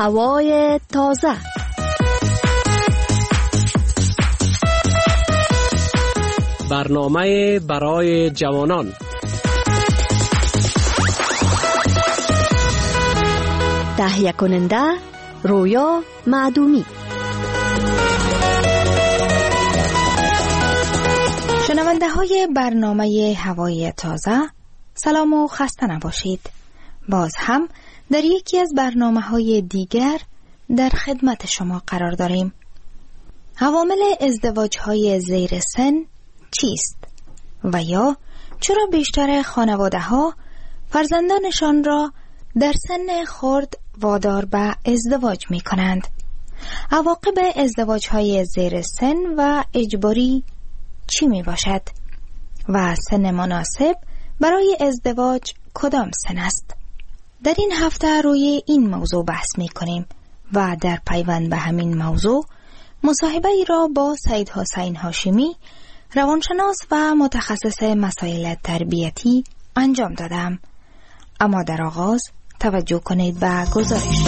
هوای تازه. برنامه برای جوانان. تهیه کننده رویا معدومی. شنونده های برنامه هوای تازه، سلام و خسته نباشید. باز هم در یکی از برنامه های دیگر در خدمت شما قرار داریم. عوامل ازدواج های زیر سن چیست؟ و یا چرا بیشتر خانواده ها فرزندانشان را در سن خرد وادار به ازدواج می کنند؟ عواقب ازدواج های زیر سن و اجباری چی می باشد؟ و سن مناسب برای ازدواج کدام سن است؟ در این هفته روی این موضوع بحث می کنیم و در پیوند به همین موضوع مصاحبه ای را با سید حسین هاشمی، روانشناس و متخصص مسائل تربیتی انجام دادم. اما در آغاز توجه کنید به گزارش.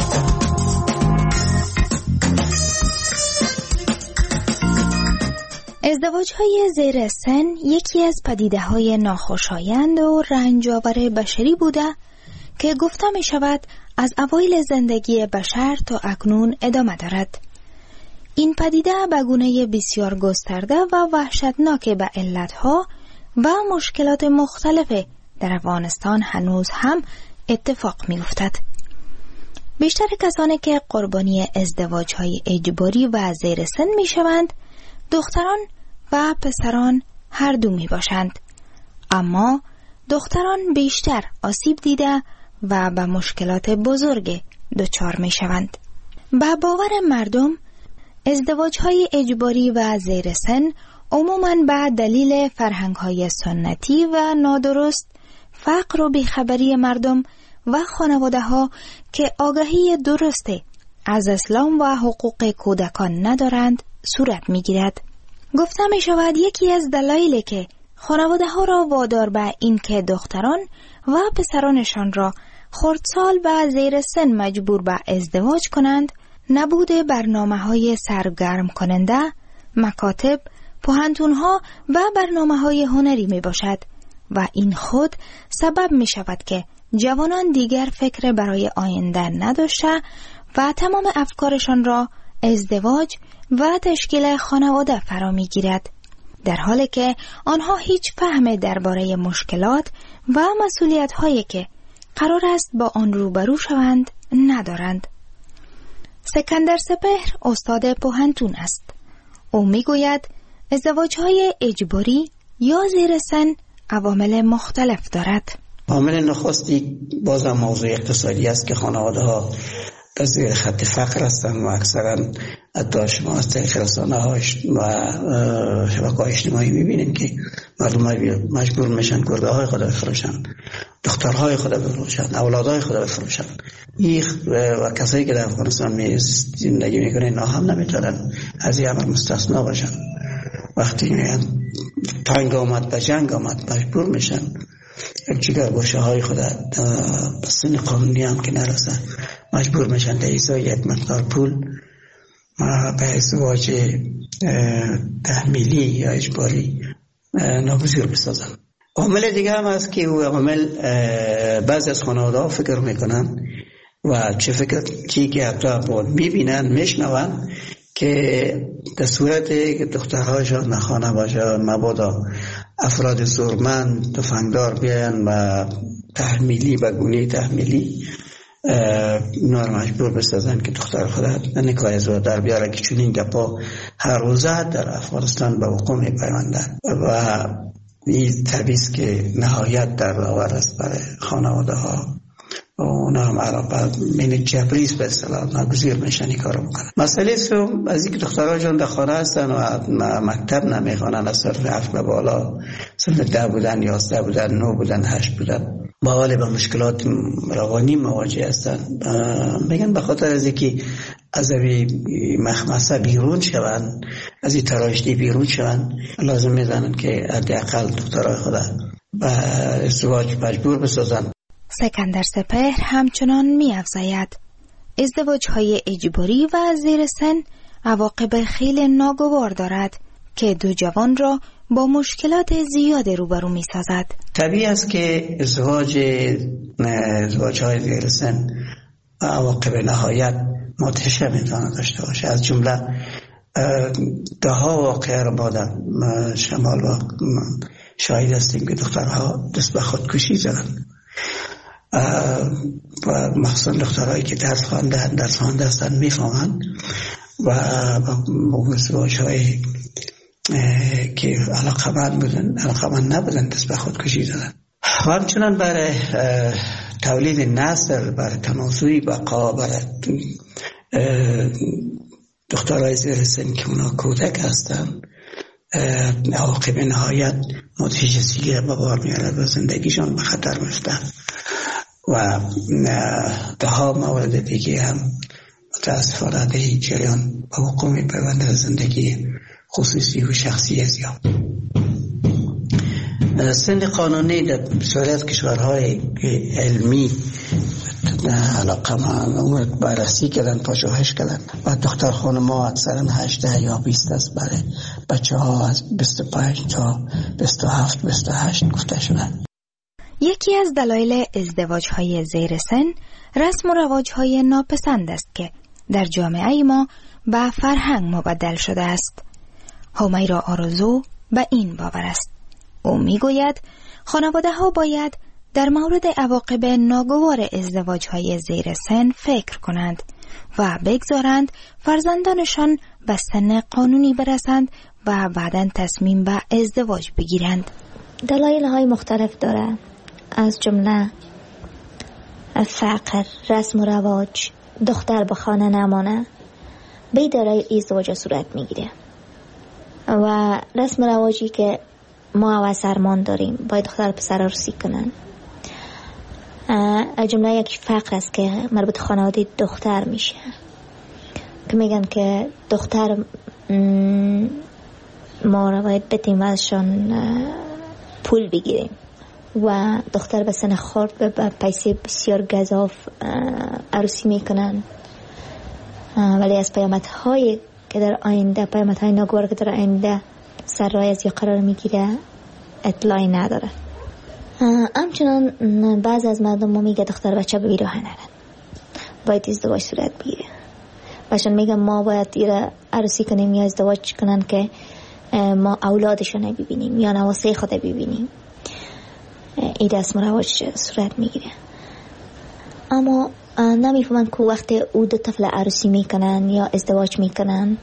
ازدواج‌های زیر سن یکی از پدیده‌های ناخوشایند و رنج‌آور بشری بوده که گفته می شود از اوایل زندگی بشر تا اکنون ادامه دارد. این پدیده به گونه بسیار گسترده و وحشتناک به علتها و مشکلات مختلف در افغانستان هنوز هم اتفاق می افتد. بیشتر کسانی که قربانی ازدواج‌های اجباری و زیر سن می شوند دختران و پسران هر دو می باشند. اما دختران بیشتر آسیب دیده و به مشکلات بزرگ دچار می شوند. به باور مردم ازدواج‌های اجباری و زیر سن عموماً به دلیل فرهنگ‌های سنتی و نادرست، فقر و بیخبری مردم و خانواده‌ها که آگاهی درست از اسلام و حقوق کودکان ندارند صورت می‌گیرد. گفته می‌شود یکی از دلایلی که خانواده‌ها را وادار به این که دختران و پسرانشان را خردسال و زیر سن مجبور به ازدواج کنند، نبود برنامه‌های سرگرم کننده، مکاتب، پوهنتون‌ها و برنامه‌های هنری میباشد و این خود سبب می‌شود که جوانان دیگر فکر برای آینده نداشته و تمام افکارشان را ازدواج و تشکیل خانواده فرا می‌گیرد، در حالی که آنها هیچ فهم درباره مشکلات و مسئولیت‌هایی که قرار است با آن روبرو شوند ندارند. سکندر سپهر استاد پوهنتون است. او میگوید ازدواج‌های اجباری یا زیر سن عوامل مختلف دارد. عامل نخستی بازم موضوع اقتصادی است که خانواده‌ها در زیر خط فقر هستند و اکثرا حتی شما از طریق رسانه‌ها و شبکه‌های اجتماعی می‌بینید که مردم مجبور میشن گرده‌های خود بفروشن، دخترهای خود بفروشن، اولادهای خود بفروشن. و کسایی که در افغانستان زندگی میکنن اینا هم نمیتونن از این عمل مستثنا باشن. وقتی تنگ آمد به جنگ آمد مجبور میشن جگر گوشه های خود به سن قانونی هم که نرسن مجبور میشن در ازای یک مقدار پول به ازدواج تحمیلی یا اجباری ناگزیر بسازن. عامل دیگه هم هست که او عامل بعضی از خانواده ها فکر میکنن و چی که حتی میبینن میشنون که در صورت که دخترهاشان نخانه باشه مبادا افراد زورمند تفنگدار بیان و تحمیلی و گونه تحمیلی اینا رو مجبور بسازن که دختر خود نکاح ازدواج در بیاره که چون این گپا هر روزه در افغانستان به وقوع میپیوندن و این تبعیض که نهایت در آور است برای خانواده ها و اونا هم عرب من جبریز به اصطلاح ناگزیر میشن این کارو بکنن. مسئله سوم از اینکه دخترها جان در خانه هستن و مکتب نمیخوانن، از سر رفت به بالا سن 10 بودن 11 بودن 9 بودن 8 بودن با حال به مشکلات روانی مواجه هستن. میگن به خاطر از اینکه از این مخمسه بیرون شون، از این تراژدی بیرون شون، لازم میدانن که حداقل دخترها خود به ازدواج مجبور بسازن. سکندر سپهر همچنان می افزاید ازدواج های اجباری و زیر سن عواقب خیلی ناگوار دارد که دو جوان را با مشکلات زیاد روبرو می سازد. طبیعی است که ازدواج های زیر سن عواقب نهایت مدهشه میتواند داشته باشه. از جمله ده ها واقعه را ما در شمال و شاهد هستیم که دخترها دست به خودکشی زدند و مخصوصا دخترهایی که درس خوانده هستند میفهمند و ازدواج های که علاقمند نبودن دست به خودکشی زدن. و همچنان برای تولید نسل، برای تناسلی بقا، برای دخترای زیر سن که اونا کودک هستن، عواقب نهایت مدهشی به بار میارد و زندگیشان به خطر میفتن. و ده ها مورد دیگه هم متاسفانه در این جریان به وقوع میپیوندد زندگی خصوصی و شخصی زیاد. سن قانونی در بسیاری کشورهای علمی علاقه بررسی کردن، پژوهش کردن و دختر خانم‌ها اکثرا 18 یا 20 است، برای بچه ها از 25 تا 27 28 گفته شدن. یکی از دلایل ازدواج های زیر سن رسم و رواج های ناپسند است که در جامعه ما به فرهنگ مبدل شده است. همیرا آرزو به این باور است. او میگوید خانواده ها باید در مورد عواقب ناگوار ازدواج های زیر سن فکر کنند و بگذارند فرزندانشان به سن قانونی برسند و بعداً تصمیم به ازدواج بگیرند. دلایل های مختلف داره، از جمله فقر، رسم و رواج، دختر به خانه نمانه، به دلایل ازدواج صورت میگیره. و رسم و رواجی که ما و سرمان داریم، باید دختر پسر عروسی کنن. از جمله یک فقر است که مربوط خانواده دختر میشه که میگن که دختر ما را باید بدیم و ازشان پول بگیریم و دختر به سن خورد به پیسه بسیار گزاف عروسی میکنن. ولی از پیامدهای که در آینده، پیامدهای ناگوار که در آینده سر راه از یا قرار میگیره اطلاعی نداره. همچنان بعض از مردم ما میگه دختر بچه به بیراه نرن، باید ازدواج صورت بگیره. باشن میگن ما باید ایره عروسی کنیم یا ازدواج کنن که ما اولادشون ببینیم یا نواسه خود ببینیم. این رسم و رواج صورت میگیره. اما نمیفهمن که وقتی او دو طفل عروسی میکنن یا ازدواج میکنن،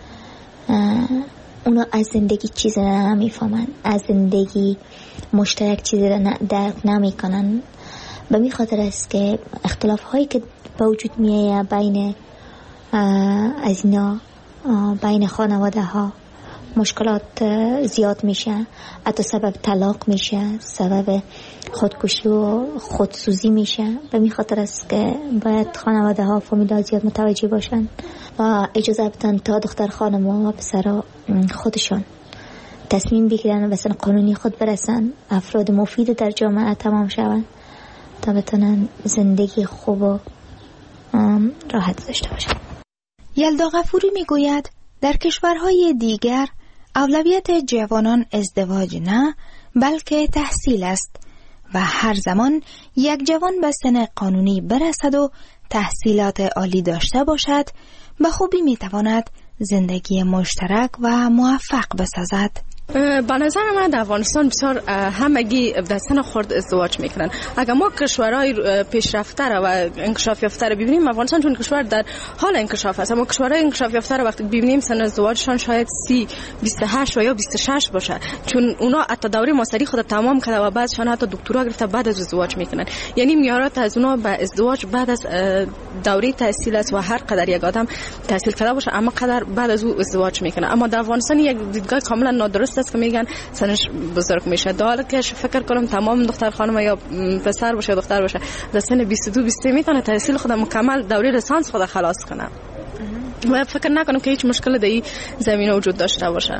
اونا از زندگی چیزی نمیفهمن، از زندگی مشترک چیزی درک نمیکنن. به می خاطر است که اختلاف هایی که به وجود میایه بین از اینا، بین خانواده ها مشکلات زیاد میشه، حتی سبب طلاق میشه، سبب خودکشی و خودسوزی میشه. به می خاطر است که باید خانواده ها فامیل‌ها زیاد متوجه باشن و اجازه بدن تا دختر خانم و پسرها خودشان تصمیم بگیرن و سن قانونی خود برسن، افراد مفید در جامعه تمام شون تا بتونن زندگی خوب و راحت داشته باشن. یلدا غفوری میگوید در کشورهای دیگر اولویت جوانان ازدواج نه بلکه تحصیل است و هر زمان یک جوان به سن قانونی برسد و تحصیلات عالی داشته باشد به خوبی میتواند زندگی مشترک و موفق بسازد. به نظر من در افغانستان بسیار همگی در سن خرد ازدواج میکنن. اگر ما کشورهای پیشرفته و انکشاف یافته رو ببینیم، افغانستان چون کشور در حال انکشاف است، اما کشورهای انکشاف یافته رو وقتی ببینیم سن ازدواجشان شاید 30 28 و یا 26 باشه، چون اونا حتی دوره ماستری خود تمام کرده و بعدشان حتی دکترا گرفته بعد از ازدواج میکنن. یعنی میارات از اونا به ازدواج بعد از دوره تحصیل است و هر قدر یک آدم تحصیل کرده باشه اما قدر بعد از او ازدواج میکنه. اما در افغانستان یک دیدگاه کاملا نادرست است که میگن سنش بزرگ میشه. در حالی که فکر کنم تمام دختر خانم یا پسر باشه دختر باشه در سن 22 23 میتونه تحصیل خود مکمل دوره لیسانس خود خلاص کنه و فکر نکنم که هیچ مشکل در این زمینه وجود داشته باشه.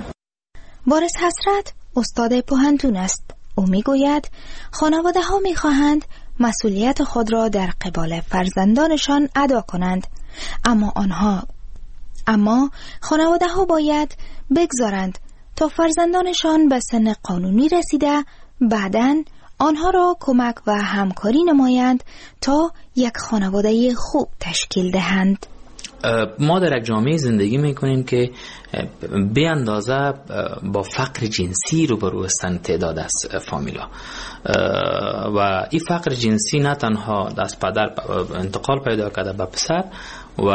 بارس حسرت استاد پوهنتون است. او میگوید خانواده ها میخواهند مسئولیت خود را در قبال فرزندانشان ادا کنند، اما خانواده ها باید بگذارند تا فرزندانشان به سن قانونی رسیده بعداً آنها را کمک و همکاری نمایند تا یک خانواده خوب تشکیل دهند. ما در یک جامعه زندگی میکنیم که به اندازه با فقر جنسی روبرو هستند تعداد از فامیلا و این فقر جنسی نه تنها از پدر انتقال پیدا کرده به پسر و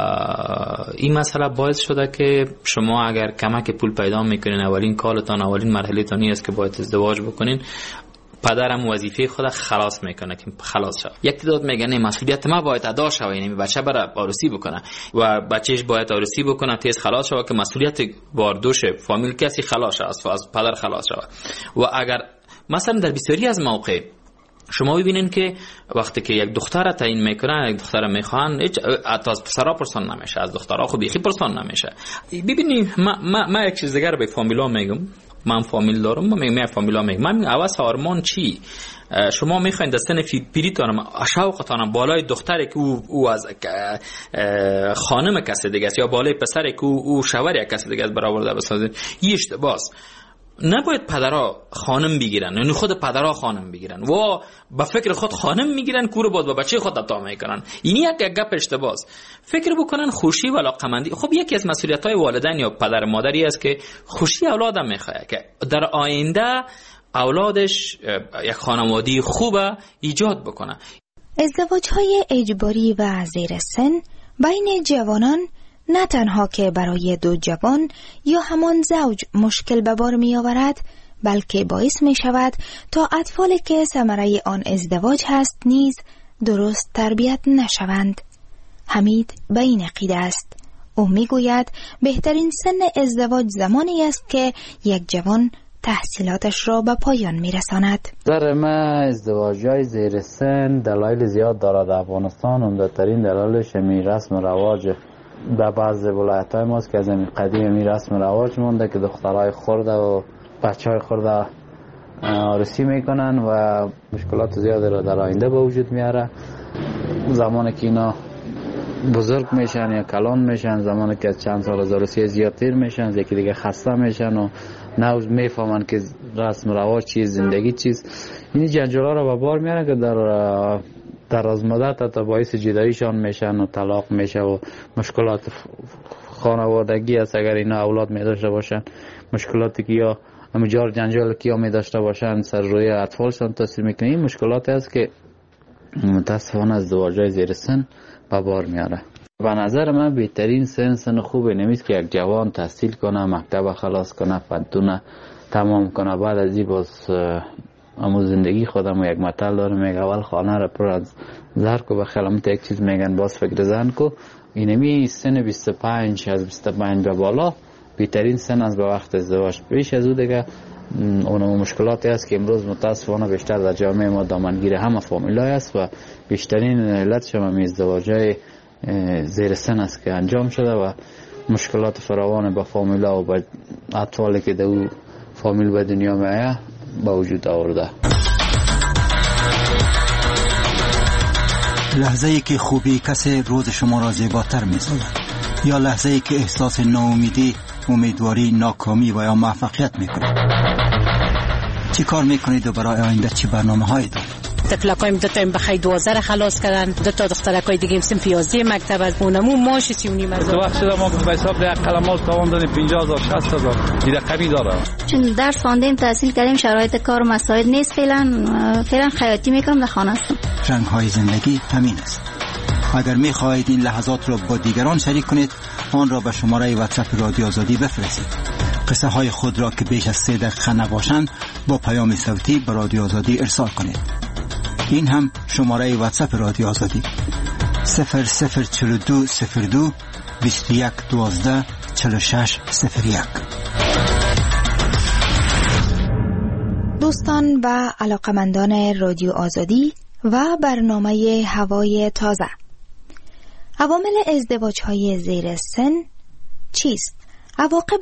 این مسئله باعث شده که شما اگر کمک پول پیدا میکنین اولین کارتان اولین مرحله تانی است که باید ازدواج بکنین، پدرم وظیفه خود خلاص میکنه که خلاص شد. یک تعداد میگن مسئولیت ما باید ادا شه، یعنی بچه برای عروسی بکنه و بچهش باید عروسی بکنه تیز خلاص شه که مسئولیت باردوش فامیل کسی خلاص شه، از پدر خلاص شه. و اگر مثلا در بسیاری از موقع شما ببینین که وقتی که یک دختر تعیین میکنن، یک دختر میخوان، حتی از پسرا پرسان نمیشه، از دخترها خود بیخی پرسان نمیشه. ببینید ما یک چیز دیگه به فامیلا میگم، من فامیل دارم، من فامیلا میگم من اواز آرمان چی شما میخواین دستن پیریتان شوقتان بالای دختری که او از خانم کسی دیگه است یا بالای پسری که او شوهر کسی دیگه است برآورده بسازید. این اشتباهه. نباید پدرها خانم بگیرن، یعنی خود پدرها خانم بگیرن و با فکر خود خانم میگیرن کور بود با بچه خود عطا میکنن. این یک گپ اشتباهه. فکر بکنن خوشی و علاقمندی. خب یکی از مسئولیت‌های والدین یا پدر مادری است که خوشی اولادم میخواد که در آینده اولادش یک خانواده خوب ایجاد بکنه. ازدواج‌های اجباری و زیر سن بین جوانان نه تنها که برای دو جوان یا همان زوج مشکل به بار می آورد، بلکه باعث می شود تا اطفالی که ثمره آن ازدواج هست نیز درست تربیت نشوند. حمید به این عقیده است. او می گوید بهترین سن ازدواج زمانی است که یک جوان تحصیلاتش را به پایان می رساند. در من ازدواج‌های زیر سن دلایل زیاد دارد. افغانستان عمده‌ترین دلایلش می رسم و رواج در بعض ولایت‌های ماست که از این قدیم می رسم رواج مونده که دخترای خرده و بچهای خرده عروسی میکنن و مشکلات زیادی را در آینده به وجود میاره. زمانی که اینا بزرگ میشن یا کلان میشن، زمانی که از چند سال از عروسی زیادتر میشن، یکی دیگه خسته میشن و نوز میفهمن که رسم رواج چیز، زندگی چیز. این جنجالا را به بار میاره که در از مدت تا باعث جداییشان میشن و طلاق میشه و مشکلات خانوادگی است. اگر اینا اولاد می داشته باشن، مشکلاتی که یا مجار جنجال که یا می داشته باشن سر روی اطفالشان تاثیر میکنه. این مشکلات است که متاسفانه از ازدواج‌های زیر سن به بار میاره. به نظر من بهترین سن خوبه نمیست که یک جوان تحصیل کنه، مکتب خلاص کنه، فدونه تمام کنه، بعد از این باز اما زندگی خودم یک مطل داره میگه اول خانه را پر از زر کو به خیالمت یک چیز میگن باز فکر زن کو. اینمی سن 25 از 25 به بالا بهترین سن از به وقت ازدواج. پیش از او دیگه اون مشکلاتی است که امروز متاسفانه بیشتر در جامعه ما دامنگیر همه فامیلای است و بیشترین علتش هم ازدواج‌های زیر سن است که انجام شده و مشکلات فراوان با فامیلا و با اطفالی که در او فامیل به دنیا میآید با وجود آورده. لحظه‌ای که خوبی کسی روز شما را زیباتر می‌سازد یا لحظه‌ای که احساس ناامیدی، امیدواری، ناکامی و یا موفقیت می‌کنید. چی کار می‌کنید و برای آینده چی برنامه‌هایی دارید؟ تفلقایم دو تا بخای 12 خلاص کردن، دو تا دخترکای دیگه هم سن 11 مکتب از اونمو ماش 39 از. تو وقت شده ما به حساب یک قلمال تاوان دادیم 50000 60000 این رقمی داره. چون درس خواندیم، تحصیل کردیم، شرایط کار مساعد نیست. فعلا خیاطی میکنم، در خانه هستم. رنگ‌های زندگی همین است. اگر می‌خواهید این لحظات را با دیگران شریک کنید، آن را به شماره واتساپ رادیو آزادی بفرستید. قصه های خود را که بیش از 3 دقیقه نباشند با پیام صوتی به رادیو آزادی ارسال کنید. این هم شماره واتساپ رادیو آزادی 004202 2112 4601. دوستان و علاقمندان رادیو آزادی و برنامه هوای تازه، عوامل ازدواج‌های زیر سن چیست؟ عواقب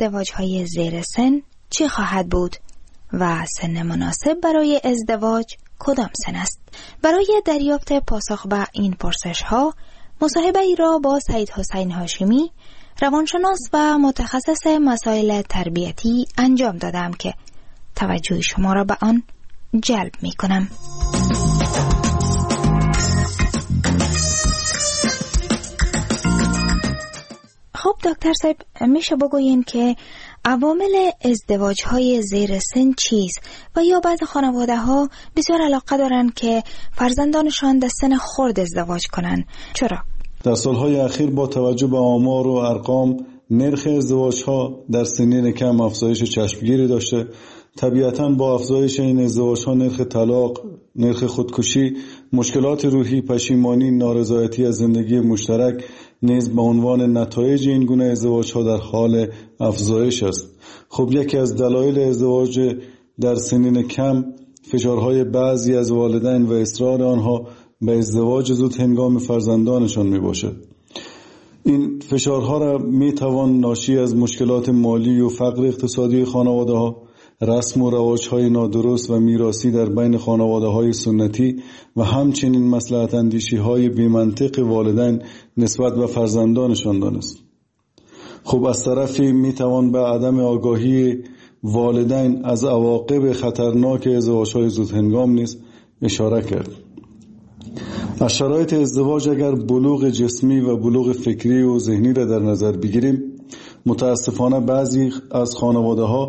ازدواج‌های زیر سن چه خواهد بود؟ و سن مناسب برای ازدواج کدام سن است؟ برای دریافت پاسخ به این پرسش ها مصاحبه ای را با سید حسین هاشمی، روانشناس و متخصص مسائل تربیتی انجام دادم که توجه شما را به آن جلب می کنم. خب دکتر صاحب، میشه بگوین که عوامل ازدواج های زیر سن چیست و یا بعض خانواده ها بسیار علاقه دارن که فرزندانشان در سن خرد ازدواج کنن؟ چرا؟ در سالهای اخیر با توجه به آمار و ارقام نرخ ازدواج ها در سنین کم افزایش چشمگیری داشته. طبیعتاً با افزایش این ازدواج ها نرخ طلاق، نرخ خودکشی، مشکلات روحی، پشیمانی، نارضایتی از زندگی مشترک نیز به عنوان نتایج این گونه ازدواج ها در حال افزایش است. خب یکی از دلایل ازدواج در سنین کم فشارهای بعضی از والدین و اصرار آنها به ازدواج زود هنگام فرزندانشان می باشد. این فشارها را می توان ناشی از مشکلات مالی و فقر اقتصادی خانواده ها، رسم و رواج‌های نادرست و میراثی در بین خانواده‌های سنتی و همچنین مصلحت اندیشی‌های بی‌منطق والدین نسبت به فرزندانشان دانست. خب از طرفی میتوان به عدم آگاهی والدین از عواقب خطرناک ازدواج‌های زودهنگام نیز اشاره کرد. از شرایط ازدواج اگر بلوغ جسمی و بلوغ فکری و ذهنی را در نظر بگیریم، متاسفانه بعضی از خانواده‌ها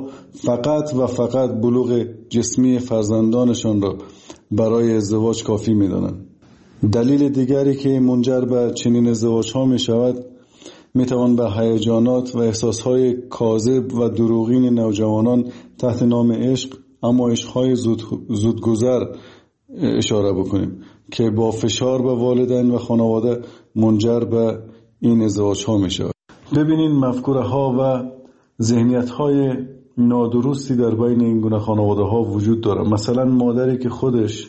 فقط بلوغ جسمی فرزندانشان را برای ازدواج کافی می‌دانند. دلیل دیگری که منجر به چنین ازدواج‌ها می‌شود، می‌توان به هیجانات و احساس‌های کاذب و دروغین نوجوانان تحت نام عشق، اما عشق‌های زودگذر اشاره بکنیم که با فشار به والدین و خانواده منجر به این ازدواج‌ها می‌شود. ببینین مفکوره ها و ذهنیت های نادرستی در بین این گونه خانواده ها وجود داره. مثلا مادری که خودش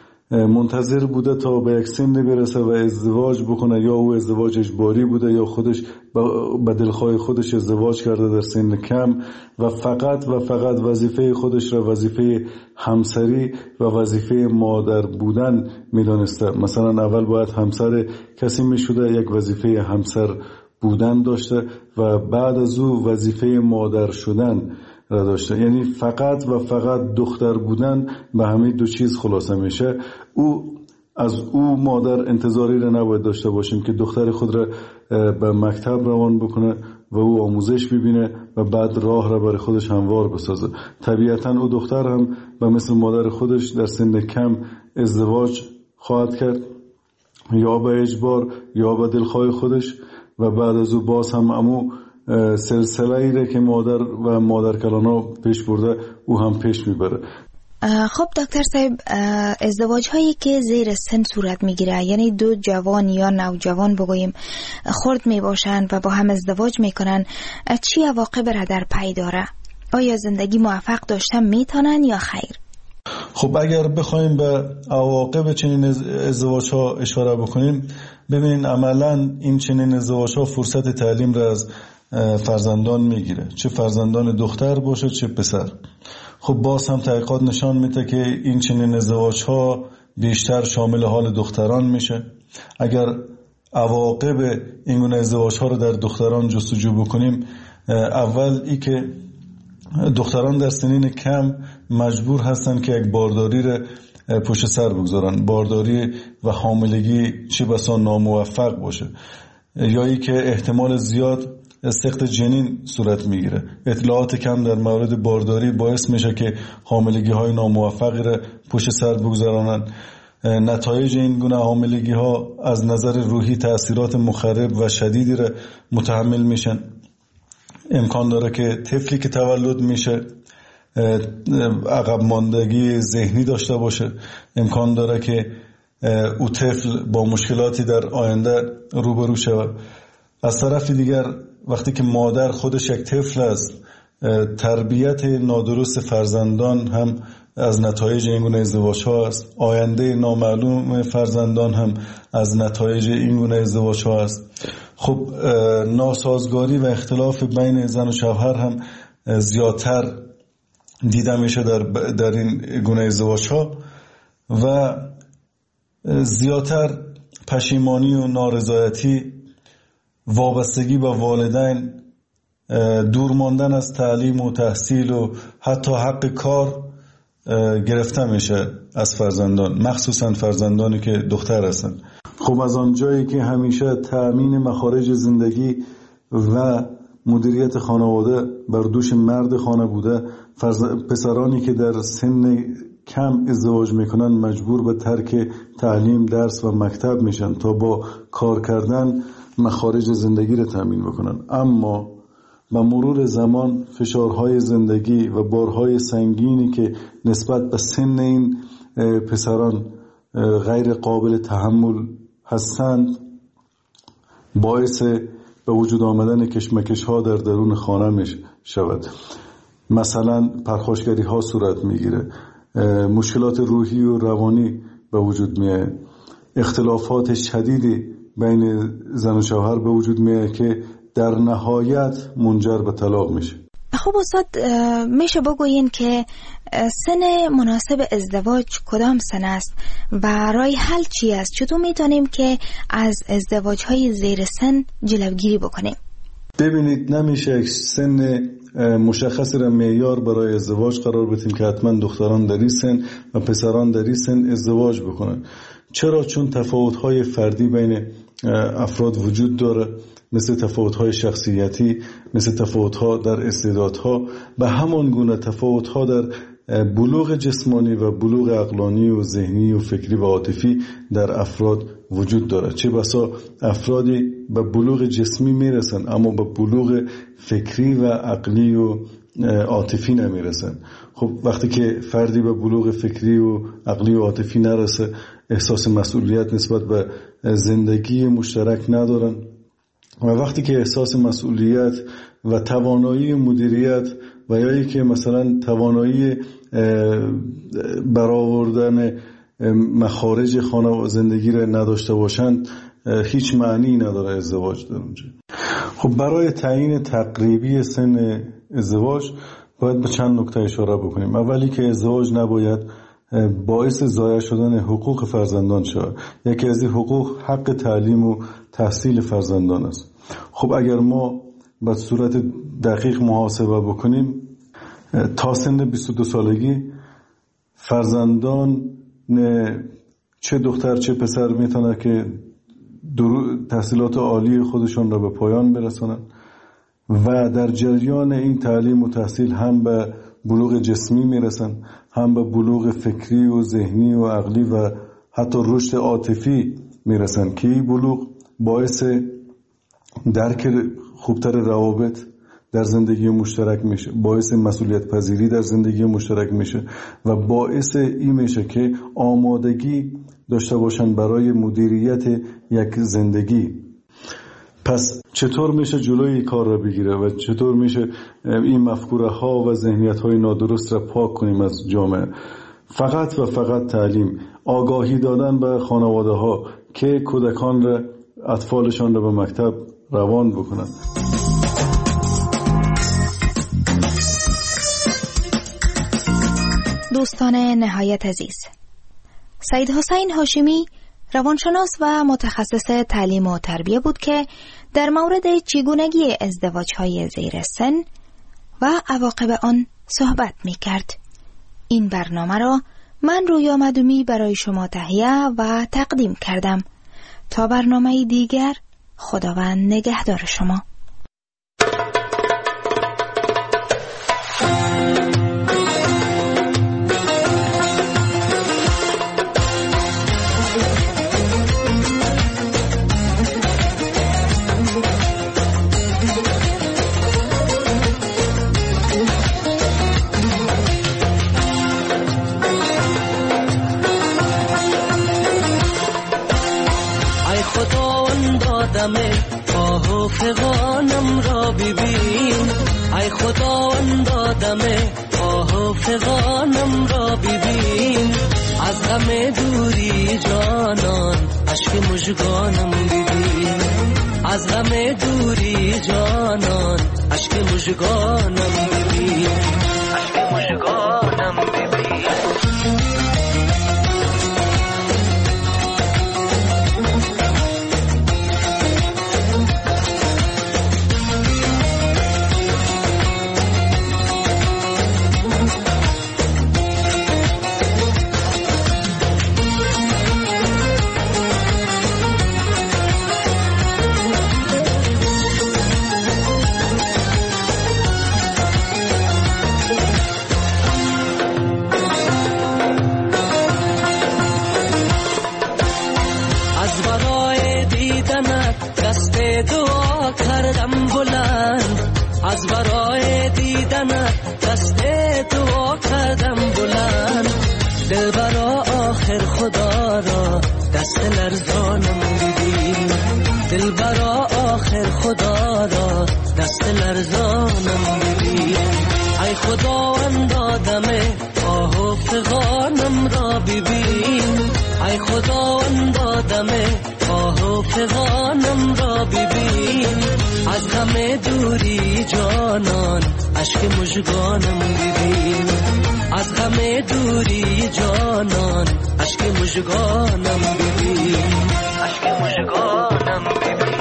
منتظر بوده تا به یک سن برسه و ازدواج بکنه، یا او ازدواج اجباری بوده یا خودش به دلخواه خودش ازدواج کرده در سن کم و فقط وظیفه خودش را وظیفه همسری و وظیفه مادر بودن میدانسته. مثلا اول باید همسر کسی میشده، یک وظیفه همسر بودن داشته و بعد از او وظیفه مادر شدن را داشته. یعنی فقط دختر بودن به همه دو چیز خلاصه میشه. از او مادر انتظاری را نباید داشته باشیم که دختر خود را به مکتب روان بکنه و او آموزش ببینه و بعد راه را برای خودش هموار بسازه. طبیعتاً او دختر هم به مثل مادر خودش در سن کم ازدواج خواهد کرد، یا به اجبار یا به دلخواه خودش، و بعد از او باز هم امو سلسله ای را که مادر و مادرکلانا پیش برده او هم پیش میبره. خب دکتر صاحب، ازدواج هایی که زیر سن صورت میگیره، یعنی دو جوان یا نوجوان بگوییم خرد میباشن و با هم ازدواج میکنن، چی عواقب را در پی داره؟ آیا زندگی موفق داشتن میتونن یا خیر؟ خب اگر بخوایم به عواقب چنین ازدواج ها اشاره بکنیم، ببینین عملا این چنین ازدواج ها فرصت تعلیم را از فرزندان میگیره، چه فرزندان دختر باشه چه پسر. خب باز هم تحقیقات نشان میده که این چنین ازدواج ها بیشتر شامل حال دختران میشه. اگر عواقب این گونه ازدواج ها رو در دختران جستجو بکنیم، اول ای که دختران در سنین کم مجبور هستن که یک بارداری را پشت سر بگذارن. بارداری و حاملگی چه بسا ناموفق باشه، یا ای که احتمال زیاد سقط جنین صورت میگیره. اطلاعات کم در مورد بارداری باعث میشه که حاملگی های ناموفقی را پشت سر بگذارن. نتایج این گونه حاملگی ها از نظر روحی تأثیرات مخرب و شدیدی را متحمل میشن. امکان داره که طفلی که تولد میشه عقب ماندگی ذهنی داشته باشه. امکان داره که او طفل با مشکلاتی در آینده روبرو شود. از طرف دیگر وقتی که مادر خودش یک طفل است، تربیت نادرست فرزندان هم از نتایج این گونه ازدواج ها است. آینده نامعلوم فرزندان هم از نتایج این گونه ازدواج ها است. خب ناسازگاری و اختلاف بین زن و شوهر هم زیادتر دیده میشه در این گونه ازدواج ها. و زیادتر پشیمانی و نارضایتی، وابستگی به والدین، دور ماندن از تعلیم و تحصیل و حتی حق کار گرفته میشه از فرزندان، مخصوصا فرزندانی که دختر هستن. خب از آنجایی که همیشه تأمین مخارج زندگی و مدیریت خانواده بر دوش مرد خانه بوده، پسرانی که در سن کم ازدواج میکنن مجبور به ترک تعلیم، درس و مکتب میشن تا با کار کردن مخارج زندگی رو تأمین بکنن. اما با مرور زمان فشارهای زندگی و بارهای سنگینی که نسبت به سن این پسران غیر قابل تحمل هستند باعث به وجود آمدن کشمکش ها در درون خانه می شود. مثلا پرخاشگری ها صورت می گیره، مشکلات روحی و روانی به وجود می آید، اختلافات شدیدی بین زن و شوهر به وجود می آید که در نهایت منجر به طلاق میشه. خب استاد، میشه بگوین که سن مناسب ازدواج کدام سن است و راه حل چی است؟ چطور میتونیم که از ازدواج های زیر سن جلوگیری بکنیم؟ ببینید، نمیشه یک سن مشخص را معیار برای ازدواج قرار بدیم که حتما دختران در این سن و پسران در این سن ازدواج بکنن. چرا؟ چون تفاوت‌های فردی بین افراد وجود داره، مثل تفاوت‌های شخصیتی، مثل تفاوت‌ها در استعدادها، به همان گونه تفاوت‌ها در بلوغ جسمانی و بلوغ عقلانی و ذهنی و فکری و عاطفی در افراد وجود داره. چه بسا افرادی به بلوغ جسمی میرسن اما به بلوغ فکری و عقلی و عاطفی نمیرسن. خب وقتی که فردی به بلوغ فکری و عقلی و عاطفی نرسه، احساس مسئولیت نسبت به زندگی مشترک ندارن و وقتی که احساس مسئولیت و توانایی مدیریت و یا ای که مثلا توانایی برآوردن مخارج خانه و زندگی را نداشته باشند، هیچ معنی نداره ازدواج در اونجا. خب برای تعیین تقریبی سن ازدواج باید به چند نکته اشاره بکنیم. اولی که ازدواج نباید باعث ضایع شدن حقوق فرزندان شود. یکی از این حقوق حق تعلیم و تحصیل فرزندان است. خب اگر ما به صورت دقیق محاسبه بکنیم، تا سن 22 سالگی فرزندان چه دختر چه پسر میتونه که تحصیلات عالی خودشون را به پایان برسونن و در جریان این تعلیم و تحصیل هم به بلوغ جسمی میرسن، هم به بلوغ فکری و ذهنی و عقلی و حتی رشد عاطفی میرسن که این بلوغ باعث درک خوبتر روابط در زندگی مشترک میشه، باعث مسئولیت پذیری در زندگی مشترک میشه و باعث این میشه که آمادگی داشته باشن برای مدیریت یک زندگی. پس چطور میشه جلوی کار را بگیره و چطور میشه این مفکوره ها و ذهنیت های نادرست را پاک کنیم از جامعه؟ فقط و فقط تعلیم، آگاهی دادن به خانواده ها که کودکان را، اطفالشان را به مکتب روان بکنن. دوستان نهایت عزیز، سید حسین هاشمی روانشناس و متخصص تعلیم و تربیه بود که در مورد چگونگی ازدواج‌های زیر سن و عواقب آن صحبت می‌کرد. این برنامه را من رویا مدومی برای شما تهیه و تقدیم کردم. تا برنامه دیگر، خداوند نگهدار شما. آه و فغانم را ببین، ای خداوند آدم آه و فغانم را ببین، از غم دوری جانان اشک مژگانم ببین، از غم دوری جانان اشک مژگانم ببین، اشک مژگانم ببین. دلبرا آخر خدا را دست لرزانم ببین، دلبرا آخر خدا را دست لرزانم ببین. ای خداوند آدم آه و فغانم را ببین، ای خداوند آدم آه و فغانم را ببین. از غم دوری جانان اشک مژگانم ببین، از غم دوری جانان اشک مژگانم ببین، اشک مژگانم ببین.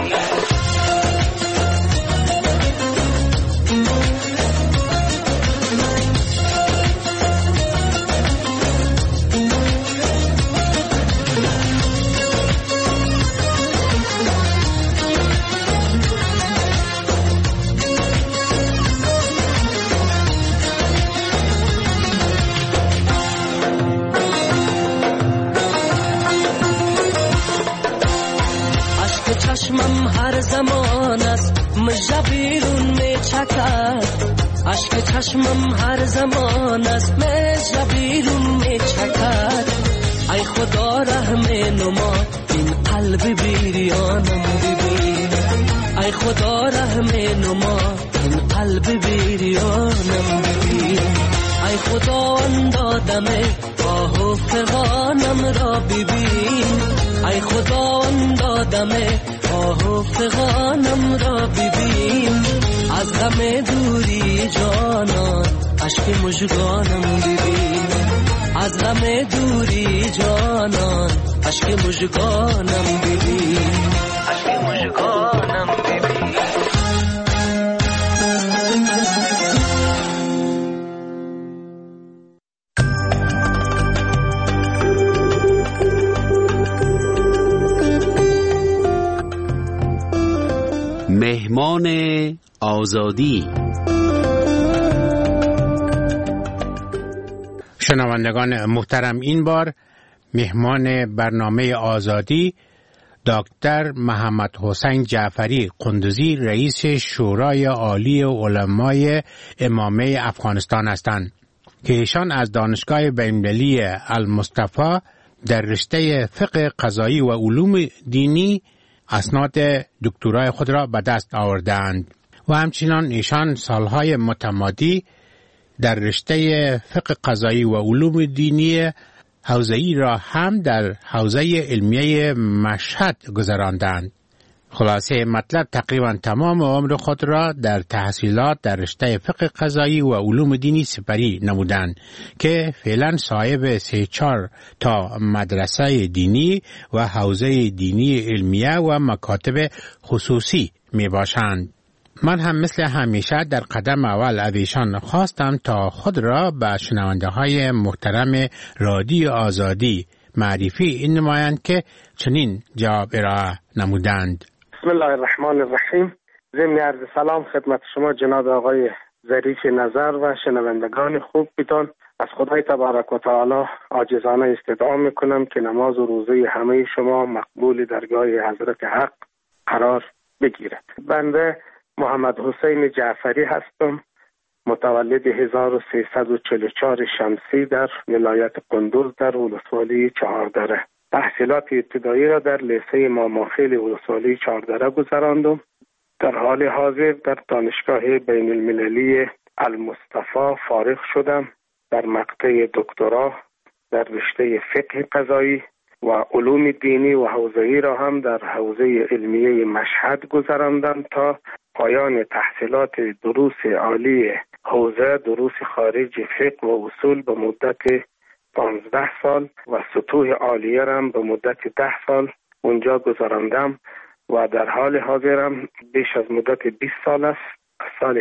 چشمم هر زمان است مژه بیرون می چکد، اشک چشمم هر زمان است مژه بیرون می چکد. ای خدا رحم نما این قلب بیریانم ببین، ای خدا رحم نما این قلب بیریانم ببین. ای خدا اندادم آه و فغانم را ببین، ای خدا اندادم آه و فغانم را ببین. از غم دوری جانان اشک مژگانم ببین، از غم دوری جانان اشک مژگانم ببین، اشک مژگانم ببین. مهمان آزادی. شنوندگان محترم، این بار مهمان برنامه آزادی دکتر محمد حسین جعفری قندوزی، رئیس شورای عالی علمای امامه افغانستان هستند که ایشان از دانشگاه بین‌المللی المصطفی در رشته فقه قضایی و علوم دینی اسناد دکترای خود را به دست آوردند و همچنان ایشان سالهای متمادی در رشته فقه قضایی و علوم دینی حوزه‌ای را هم در حوزه علمیه مشهد گذراندند. خلاصه مطلب تقریبا تمام عمر خود را در تحصیلات در رشته فقه قضایی و علوم دینی سپری نمودند که فعلا صاحب 3-4 تا مدرسه دینی و حوزه دینی علمیه و مکاتب خصوصی می باشند. من هم مثل همیشه در قدم اول از ایشان خواستم تا خود را به شنونده های محترم رادیو آزادی معرفی این نمایند که چنین جواب ارائه نمودند. بسم الله الرحمن الرحیم. ضمن عرض سلام خدمت شما جناب آقای ظریف نظر و شنوندگان خوب بیتان، از خدای تبارک و تعالی عاجزانه استدعا میکنم که نماز و روزه همه شما مقبول درگاه حضرت حق قرار بگیرد. بنده محمد حسین جعفری هستم، متولد 1344 شمسی در ولایت قندوز در ولسوالی چهاردره. تحصیلات ابتدایی را در لیسه ماماخیل ولسوالی چهاردره گذراندم. در حال حاضر در دانشگاه بین المللی المصطفی فارغ شدم. در مقطع دکترا در رشته فقه قضایی و علوم دینی و حوزه‌ای را هم در حوزه علمیه مشهد گذراندم تا پایان تحصیلات دروس عالی حوزه دروس خارج فقه و اصول به مدت 15 سال و سطوح عالیه را به مدت 10 سال اونجا گذراندم و در حال حاضرم بیش از مدت 20 سال است. سال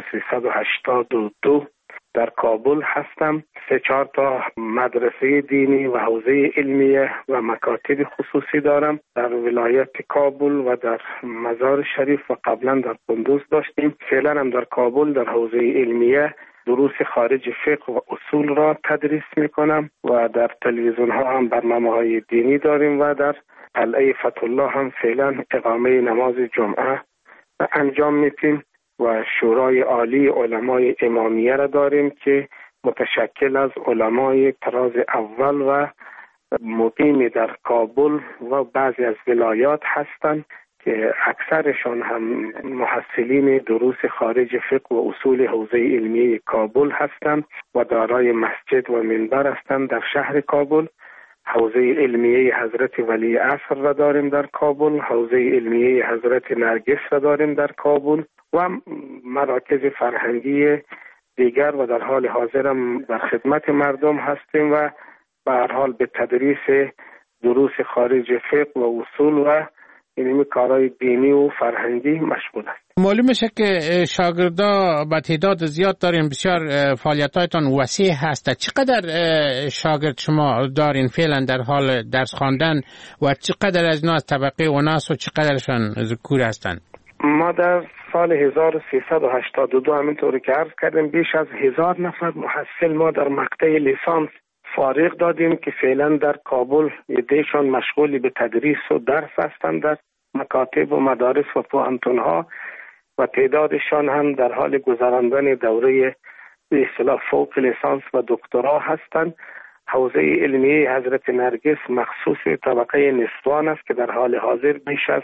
1382 در کابل هستم. 3-4 تا مدرسه دینی و حوزه علمیه و مکاتب خصوصی دارم در ولایت کابل و در مزار شریف و قبلا در قندوز داشتیم. فعلا هم در کابل در حوزه علمیه دروس خارج فقه و اصول را تدریس میکنم و در تلویزیون ها هم برنامه‌های دینی داریم و در قلعه فتح الله هم فعلا اقامه نماز جمعه انجام میدیم و شورای عالی علمای امامیه را داریم که متشکل از علمای طراز اول و مقیم در کابل و بعضی از ولایات هستند که اکثرشان هم محصلین دروس خارج فقه و اصول حوزه علمیه کابل هستند و دارای مسجد و منبر هستند در شهر کابل. حوزه علمیه حضرت ولی عصر را داریم در کابل، حوزه علمیه حضرت نرگس را داریم در کابل و مراکز فرهنگی دیگر و در حال حاضر هم در خدمت مردم هستیم و به هر حال به تدریس دروس خارج فقه و اصول و این کارهای دینی و فرهنگی مشغول است. معلوم میشه که شاگردا با تعداد زیاد دارین، بسیار فعالیتاتون وسیع هست. چقدر شاگرد شما دارین فعلا در حال درس خواندن و چقدر از اینا از طبقه اوناس و چقدرشان ذکور هستن؟ ما در سال 1382 همینطوری که عرض کردیم بیش از 1000 نفر محصل ما در مقطع لیسانس فارغ دادیم که فعلا در کابل یدهشان مشغولی به تدریس و درس هستند در مکاتب و مدارس و پوهنتون‌ها و تعدادشان هم در حال گذراندن دوره به اصطلاح فوق لیسانس و دکترا هستند. حوزه علمیه حضرت نرگس مخصوص طبقه نسوان است که در حال حاضر بیش از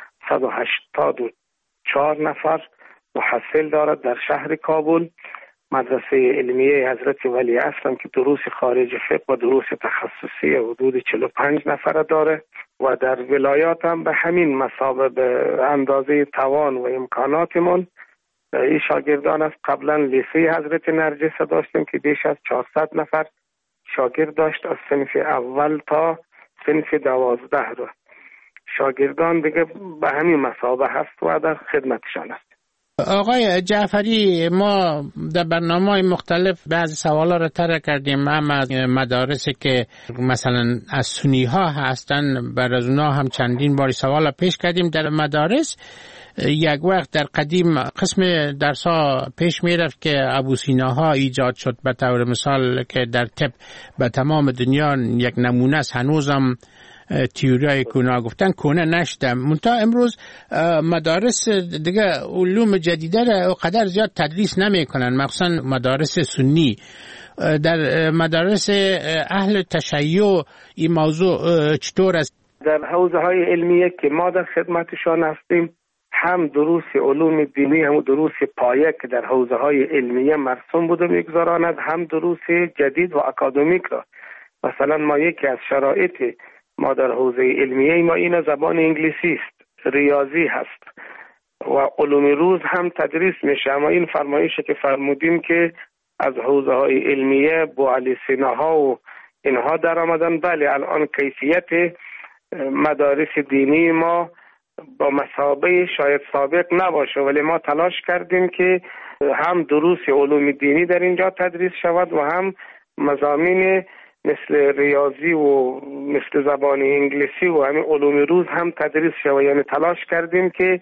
184 نفر محصل دارد در شهر کابل. مدرسه علمیه حضرت ولی عصر که دروس خارج فقه و دروس تخصصی حدود 45 نفر داره و در ولایات هم به همین مثابه به اندازه توان و امکاناتمون این شاگردان است. قبلا لیسه حضرت نرگس داشتیم که بیش از 400 نفر شاگرد داشت از صنف اول تا صنف 12 رو. شاگردان دیگه به همین مثابه هست و در خدمتشان است. آقای جعفری، ما در برنامه‌های مختلف بعضی سوالا رو طرح کردیم، هم از مدارسی که مثلا از سنی ها هستن، بر از اونا هم چندین باری سوالا پیش کردیم. در مدارس یک وقت در قدیم قسم درس‌ها پیش می‌رفت که ابوسیناها ایجاد شد، به طور مثال که در طب به تمام دنیا یک نمونه است، هنوزم تیوریای کونا گفتن کنه نشدم. منتها امروز مدارس دیگه علوم جدیده را قدر زیاد تدریس نمی کنن، مخصوصا مدارس سنی. در مدارس اهل تشیع این موضوع چطور است؟ در حوزه های علمیه که ما در خدمتشان هستیم، هم دروس علوم دینی هم دروس پایه که در حوزه های علمیه مرسوم بوده میگذراند، هم دروس جدید و اکادمیک را. مثلا ما یکی از شرایط ما در حوزه علمیه ما این زبان انگلیسی است، ریاضی هست و علوم روز هم تدریس میشه. اما این فرمایشه که فرمودیم که از حوزه های علمیه با علی سیناها و اینها در آمدن، بله الان کیفیت مدارس دینی ما با مثابه شاید سابق نباشه، ولی ما تلاش کردیم که هم دروس علوم دینی در اینجا تدریس شود و هم مضامین مثل ریاضی و مثل زبان انگلیسی و همین علوم روز هم تدریس شود. یعنی تلاش کردیم که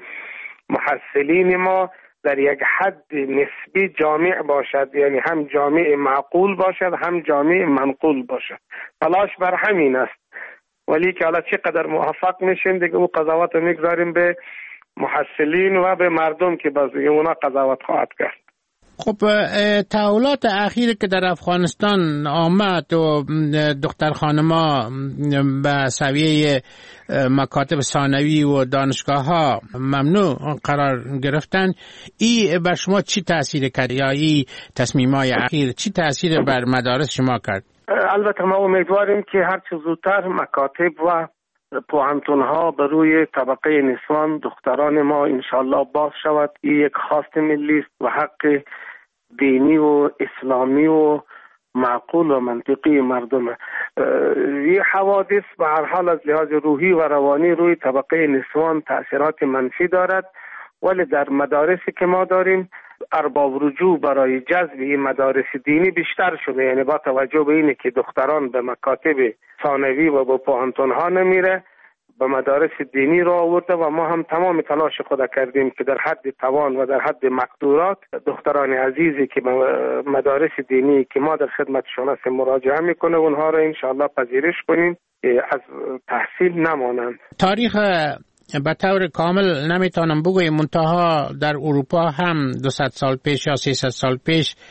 محصلین ما در یک حد نسبی جامع باشد، یعنی هم جامع معقول باشد هم جامع منقول باشد. تلاش بر همین است، ولی که حالا چقدر موفق میشیم دیگه او قضاوت رو میگذاریم به محصلین و به مردم که باز دیگه اونا قضاوت خواهد کرد. خب تحولات اخیری که در افغانستان آمد و دختر خانما به سویه مکاتب ثانوی و دانشگاه ها ممنوع قرار گرفتن، این بر شما چی تأثیر کرد یا این تصمیمات اخیر چی تأثیر بر مدارس شما کرد؟ البته ما امیدواریم که هر چه زودتر مکاتب و پوهنتون‌ها به روی طبقه نسوان دختران ما انشالله باز شود. این یک خواست ملی است و حق دینی و اسلامی و معقول و منطقی مردم. این حوادث به هر حال از لحاظ روحی و روانی روی طبقه نسوان تأثیرات منفی دارد، ولی در مدارسی که ما داریم ارباب رجوع برای جذب این مدارس دینی بیشتر شده. یعنی با توجه به اینه که دختران به مکاتب ثانوی و به پوهنتون‌ها نمیره، به مدارس دینی را آورده و ما هم تمام تلاش خود کردیم که در حد توان و در حد مقدورات دختران عزیزی که مدارس دینی که ما در خدمتشون هستیم مراجعه میکنه اونها را انشاءالله پذیرش کنیم از تحصیل نمانند. تاریخ به طور کامل نمیتونم بگویم، منتها در اروپا هم 200 سال پیش یا 300 سال پیش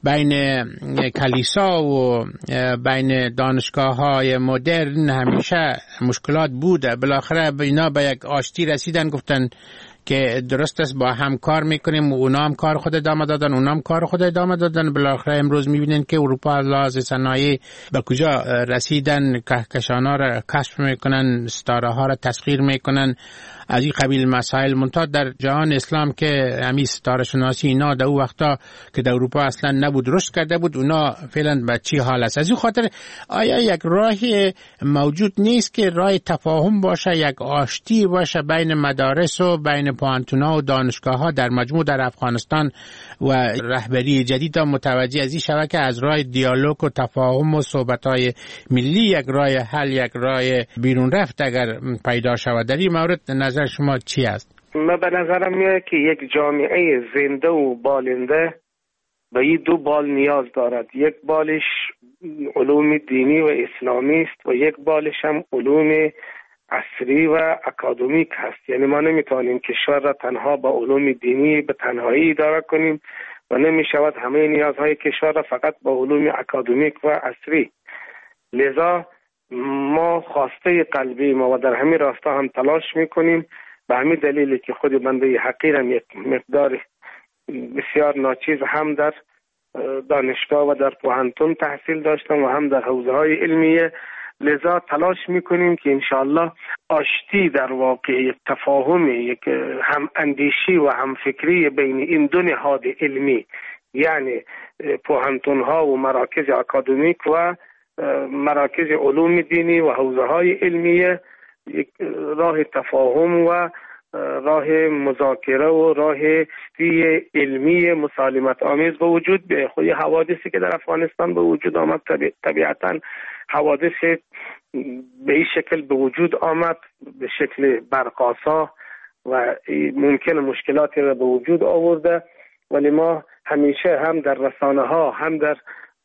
بین کلیسا و بین دانشگاه‌های مدرن همیشه مشکلات بوده. بالاخره اینا به یک آشتی رسیدن، گفتن که درست است با هم کار میکنیم و اونا هم کار خود ادامه دادن، اونا هم کار خود ادامه دادن. بالاخره امروز میبینین که اروپا لحاظ صنایع به کجا رسیدن، کهکشان‌ها را کشف میکنن، ستاره ها را تسخیر میکنن، از این قبیل مسائل. منتها در جهان اسلام که همین ستاره شناسی اینا در اون وقتا که در اروپا اصلا نبود رشد کرده بود، اونا فعلا به چی حال است؟ از این خاطر آیا یک راهی موجود نیست که راه تفاهم باشه، یک آشتی باشه بین مدارس و بین پوهنتون‌ها و دانشگاه‌ها در مجموع در افغانستان و رهبری جدید متوجه از این شود که از راه دیالوگ و تفاهم و صحبت‌های ملی یک راه حل، یک راه بیرون رفت اگر پیدا شود؟ در این مورد نظر شما چی است؟ من به نظرم میاد که یک جامعه زنده و بالنده به این دو بال نیاز دارد. یک بالش علوم دینی و اسلامی است و یک بالش هم علوم عصری و اکادمیک هست. یعنی ما نمیتوانیم کشور را تنها با علوم دینی به تنهایی اداره کنیم و نمیشود همه نیازهای کشور را فقط با علوم اکادمیک و عصری. لذا ما خواسته قلبی ما و در همین راستا هم تلاش میکنیم. به همین دلیلی که خود بنده حقیرم یک مقدار بسیار ناچیز هم در دانشگاه و در پوهنتون تحصیل داشتم و هم در حوزه‌های علمیه. لذا تلاش میکنیم که انشاءالله آشتی در واقع یک تفاهم، یک هم اندیشی و هم فکری بین این دو نهاد علمی، یعنی پوهنتون‌ها و مراکز اکادمیک و مراکز علوم دینی و حوزه‌های علمیه، یک راه تفاهم و راه مذاکره و راه علمی مسالمت آمیز به وجود بیاید. خود حوادثی که در افغانستان به وجود آمد طبیعتاً حوادث به این شکل به وجود آمد، به شکل برقاسا و ممکن مشکلاتی را به وجود آورده، ولی ما همیشه هم در رسانه ها، هم در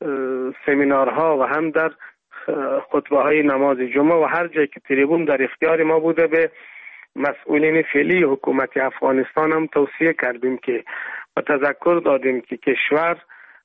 سمینارها و هم در خطبه های نماز جمعه و هر جایی که تریبون در اختیار ما بوده به مسئولین فعلی حکومت افغانستان هم توصیه کردیم که و تذکر دادیم که کشور